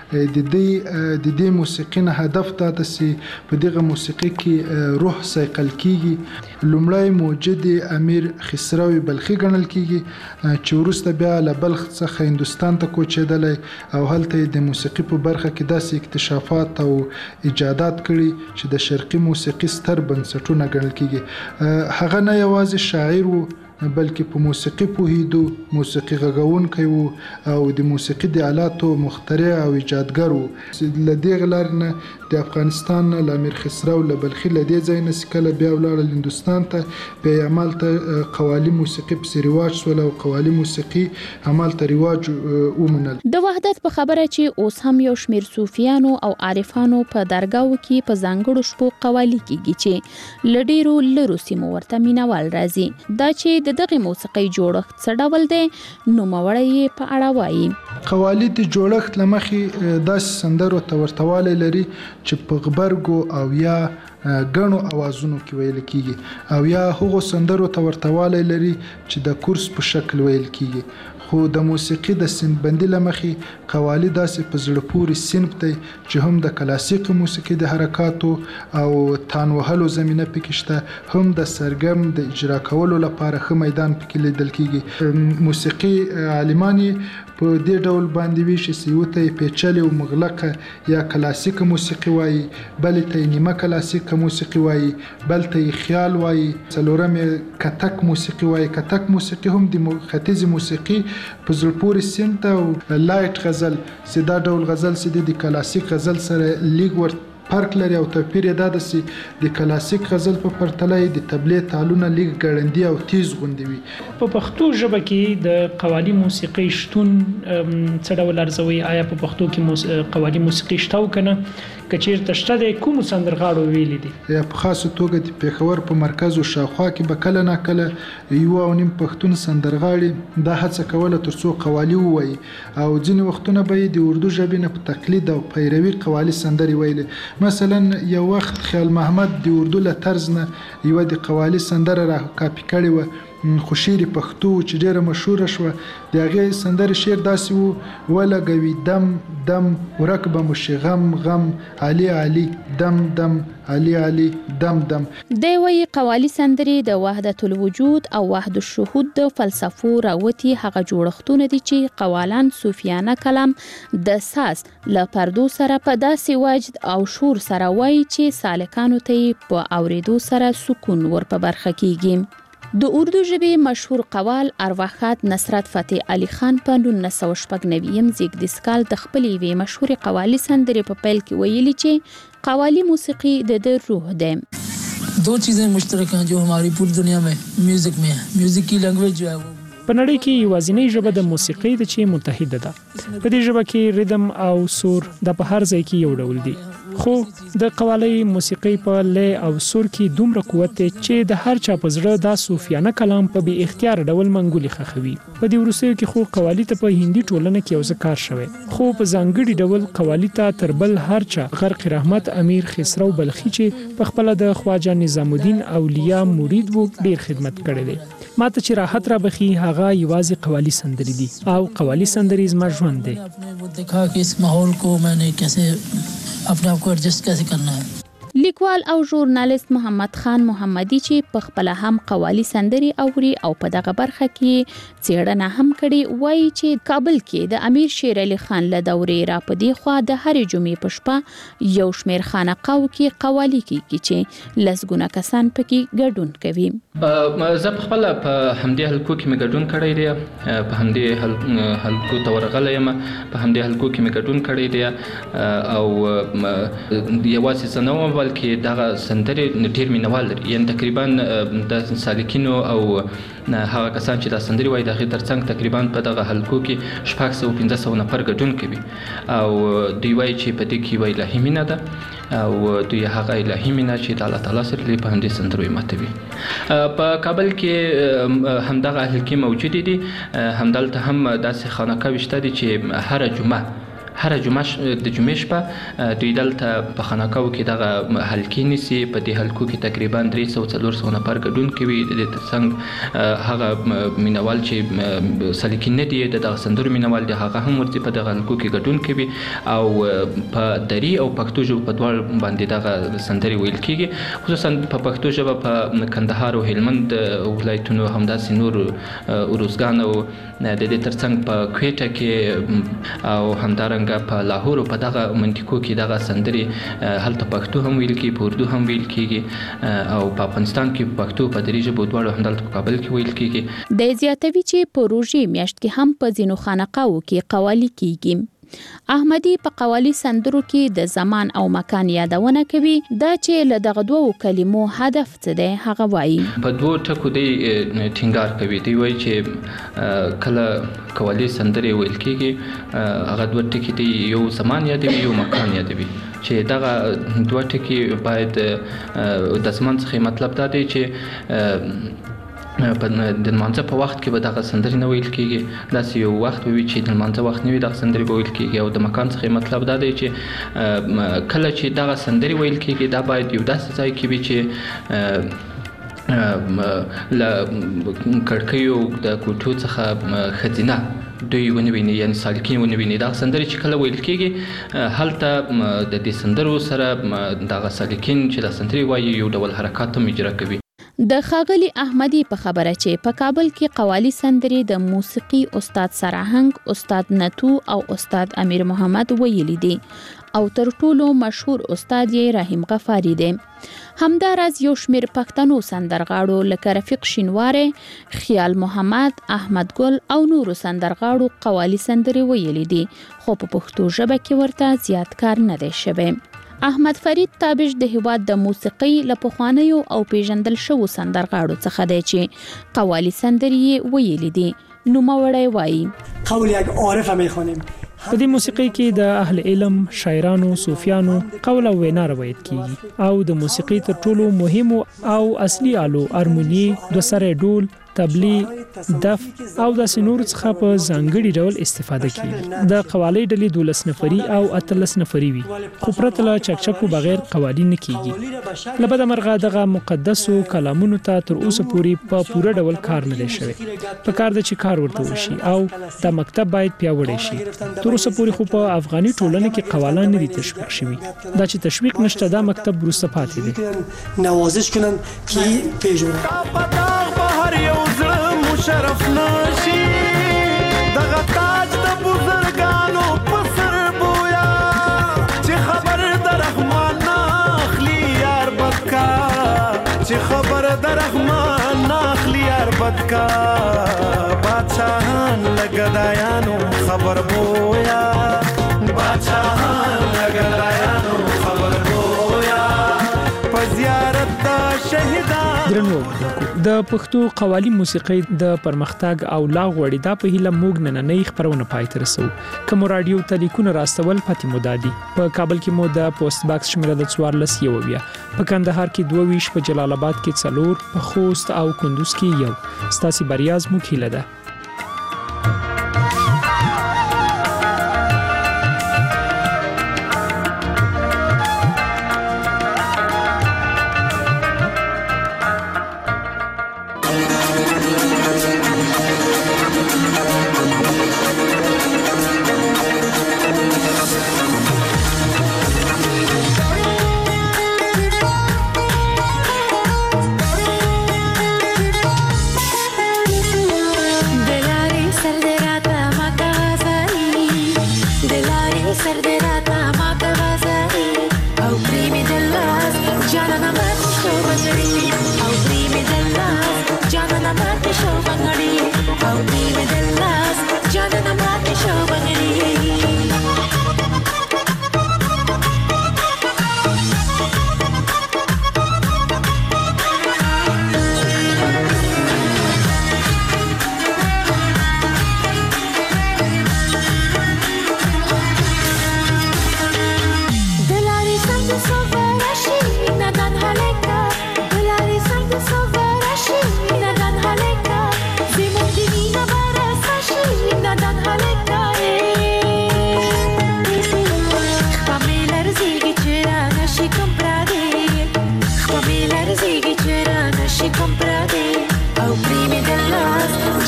د دې موسیقي نه هدف دا ده چې په دغه موسیقي کې روح صیقل کیږي. لومړی موجد امیر خسرو بلخي ګڼل کیږي چې وروسته بیا له بلخ څخه هندوستان ته کوچېدلی او هلته د موسیقي په برخه کې داسې اکتشافات او ایجادات کړي چې د شرقي موسیقي ستر بنسټونه ګڼل کیږي. هغه نه یوازې شاعر و بلکې په موسیقي پوهیدو، موسیقي غږونکی و او د موسیقي د آلاتو مخترع او ایجادګر و. له دې لارې نه د افغانستان نه له امیر خسرو له بلخي له دې ځای نه کله بیا ولاړل هندوستان ته، بیا همالته قوالي موسیقي پسې رواج شول او قوالي موسیقي همالته رواج ومنل. د وحدت په خبره چې اوس هم یو شمیر صوفیانو او عارفانو په درګاو کې په ځانګړو شپو قوالي کیږي چې له ډیرو لرو سیمو ورته مینوال راځي. دا چې د دغه موسیقي جوړښت څه ډول دی نوموړی یې په اړه وایي. قوالی د جوړښت له مخې داسې سندرو ته ورته لري چې په غبرګو او یا ګڼو اوازونو کې ویل کیږي او یا هغو سندرو ته ورته لري چې د کورس په شکل ویل کیږي. خو د موسیقي د سنبندي له مخې قوالی داسې په زړه پورې صنف دی چې هم د کلاسیک موسیقي د حرکاتو او تان وهلو زمینه پکې شته، هم د سرګرم د اجرا کولو لپاره ښه میدان پکې لیدل کیږي. موسیقي عالمان په دې ډول باندې ویشي چې یو ته پیچلې او مغلقه یا کلاسیک موسیقي وایي، بل ته نیمه کلاسیک موسیقي وایي، بل ته خیال وایي، څلورم کتک موسیقي وایي. کتک موسیقي هم د ختیځ موسیقي په زړه پورې سنت او لایټ غزل چې دا ډول غزل چې د کلاسیک غزل سره لیګ ور فرق لري او توپیر یې دا ده چې د کلاسیک غزل په پرتله د تبلې تالونه لیګ ګړندي او تیز غوندي وي. په پښتو ژبه کې د قوالی موسیقي شتون څه ډول ارزوي؟ آیا په پښتو کې قوالی موسیقي شته او کنه؟ کچیرته شته د کوم سندرغاړو ویلي دي؟ په خاصه توګه د پیښور په مرکز او شاوخوا کې به کله نه کله یو او نیم پښتون سندرغاړي دا هڅه کوله ترڅو قوالی ووایي او ځینې وختونه به د اردو ژبې نه په تقلید او پیروي قوالی سندري ویلي. مثلا یو وخت خیال محمد د اردو له طرز نه یو د قوالی سندره را کاپی کړې و، خو شعر پښتو چې ډیره مشهوره شوه. د هغې سندرې شعر داسې و: ولګوي دم دم ورک به مو شي غم غم علي علي دم دم علي علي دم دم. دی وایي قوالی سندرې د وحدت الوجود او وحدت الشهود د فلسفو راوتي هغه جوړښتونه دي چې قوالان صوفیانه کلام د ساز له پردو سره په داسې وجد او شور سره وایي چې سالکانو ته په اوریدو سره سکون ور په برخه کیږي. د اردو ژبې مشهور قوال ارواښاد نصرت فتح علي خان په 1996 زیږدیز کال د خپلې یوې مشهورې قوالي سندرې په پیل کې ویلي چې قوالی موسیقي د روح ده. دو چیزیں مشترک ہیں جو ہماری پوری دنیا میں میوزک میں ہے. میوزک کی لینگویج جو ہے وہ په نړۍ کې یوازینۍ ژبه د موسیقۍ ده چې متحده ده. په دې ژبه کې ریدم او سور د په هر ځای کې یو ډول دي، خو د قوالی موسیقۍ په لې او سور کې دومره قوت دی چې د هر چا په زړه دا صوفیانه کلام په بې اختیار ډول منګولي خخوي. په دې وروستیو کې خو قوالی ته په هندي ټولنه کې یو کار شوی، خو په ځانګړي ډول قوالی ته تر بل هر چا غرق رحمت امیر خسرو بلخي چې په خپل د خواجه نظام الدین اولیاء مرید وو ډیر خدمت کړی دی. ماته چې راحت را بخي هغه یوازې قوالی سندرې دي او قوالی سندرې زما ژوند دی. دیکھا کہ اس ماحول کو میں نے کیسے اپنے آپ کو ایڈجسٹ کیسے کرنا ہے. لیکوال او ژورنالیست محمد خان محمدي چې په خپل هم قوالی سندري اوري او په دغه برخه کې څېړنه هم کړي، وایي چې کابل کې د امیر شیر علي خان له دورې را پدې خوا د هرې جمعې په شپه یو شمېر خانقاو کې قوالی کېږي چې لسګونه کسان پکې ګډون کوي. زه په خپله په همدې حلقو کې مې ګډون کړی دی، په همدې حلقو ته ورغلی یم، په همدې حلقو کې مې ګډون کړی دی او یوازې زه نه وم بلکې دغه سندرې ډېر مینوال لري، یعنې تقریبا د سالکینو او هغه کسان چې دا سندرې وایي د هغې ترڅنګ تقریبا په دغه حلقو کې 600-500 نفر ګډون کوي او دوی وایي چې په دې کې یوه الهي مینه ده او دوی هغه الهي مینه چې د الله تعالی سره په همدې سندرو یې ماتوي. په کابل کې همدغه حلقې موجودې دي، همدلته هم داسې خانقاوې شته دي چې هره جمعه د جمعې شپه دوی دلته په خانقاو کې دغه حلقې نیسي، په دې حلقو کې تقریبا 300-400 نفر ګډون کوي. د دې ترڅنګ هغه مینوال چې سالکین نه دي د دغه سندرو مینوال دي هغه هم ورځي په دغه حلقو کې ګډون کوي او په دري او پښتو ژبه په دواړو باندې دغه سندرې ویل کېږي، خصوصا په پښتو ژبه په کندهار او هلمند ولایتونو همداسې نور اروزګان او د دې ترڅنګ په کویټه کې او همدارنګه په لاهور او په دغه منطقو کې دغه سندرې هلته پښتو هم ویل کېږي، په اردو هم ویل کېږي او په افغانستان کې پښتو په دري ژبو دواړو همدلته په کابل کې ویل کېږي. د زیاتوي چې په روژې میاشت کې هم په ځینو خانقاو کې قوالی کېږي. احمدي په قوالی سندرو کې د زمان او مکان یادونه کوي، دا چې له دغه دوو کلمو هدف څه دی هغه وایي. په دوو ټکو دی ټینګار کوي، دی وایي چې کله قوالی سندرې ویل کېږي هغه دوه ټکي دي، یو زمان یادوي یو مکان یادوي، چې دغه دوه ټکي باید د زمان څخه مطلب دا دی چې د لمانځه په وخت کې به دغه سندرې نه ویل کېږي، داسې یو وخت به وي چې د لمانځه وخت نه وي دغه سندرې به ویل کېږي. او د مکان څخه مطلب دا دی چې کله چې دغه سندرې ویل کېږي دا باید یو داسې ځای کې وي چې له کړکیو د کوټو څخه ښځینه دوی ونه ویني، یعنې سالکین ونه ویني. دغه سندرې چې کله ویل کېږي هلته د دې سندرو سره دغه سالکین چې د سندرې وایي یو ډول حرکات هم اجرا کوي. د ښاغلي احمدي په خبره چې په کابل کې قوالی سندرې د موسیقي استاد سراهنګ، استاد نتو او استاد امیر محمد ویلي دي او تر ټولو مشهور استاد یې رحیم غفاری دی. همداراز یو شمیر پښتنو سندرغاړو لکه رفیق شینواری، خیال محمد، احمد ګل او نورو سندرغاړو قوالی سندرې ویلي دي، خو په پښتو ژبه کې ورته زیات کار نه دی شوی. احمد فرید تابش د هیواد د موسیقي له پخوانیو او پیژندل شوو سندرغاړو څخه دی چې قوالی سندرې ویلي دي. نوموړی وایي قول یک عارف میخوانیم. په دې موسیقي کې د اهل علم، شاعرانو، صوفیانو قول او وینا روایت کیږي او د موسیقي تر ټولو مهمو او اصلي آلو هارموني، دوسری ډول، تبلی، دف او د سنور څخه په ځانګړي ډول استفاده کیږي. د قوالی ډلې 12 نفري او 13 نفري وي، خو پرته له چکچکو بغیر قوالی نه کیږي. لبد مرغه دغه مقدسو کلامونو ته تر اوسه پورې په پوره ډول کار نه دی شوی. په کار د چې کار ورته وشي او د مکتب باید پیاوړی شي. تر اوسه پورې خو په افغاني ټولنه کې قوالان نه دي تشویق شوي. دا چې تشویق نشته دا مکتب وروسته پاتې دی. نوازش کنن کی پیژنه شرف نشي دغه تاج د بزرګانو په سر بویا چې خبر د رحمان اخلي یار بدکا، چې خبر د رحمان اخلي یار بدکا، بادشاہان لګدایانو خبر بویا، بادشاہان لګدایانو خبر بویا په زیارت د شهیدان. درنو د پښتو قوالی موسیقي د پرمختګ او لا غوړې دا په هیله موږ نننۍ خبرونه پای ته رسو. کوم رادیو ټلیفون راستول پاتې مودادي په کابل کې مو د پوسټ باکس شمیره د 14 یوویا، په کندهار کې 22، په جلال آباد کې 4، په خوست او کندوز کې 1. ستاسو بریاز مو کیله ده.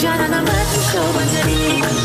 جانانه مت شو منزلي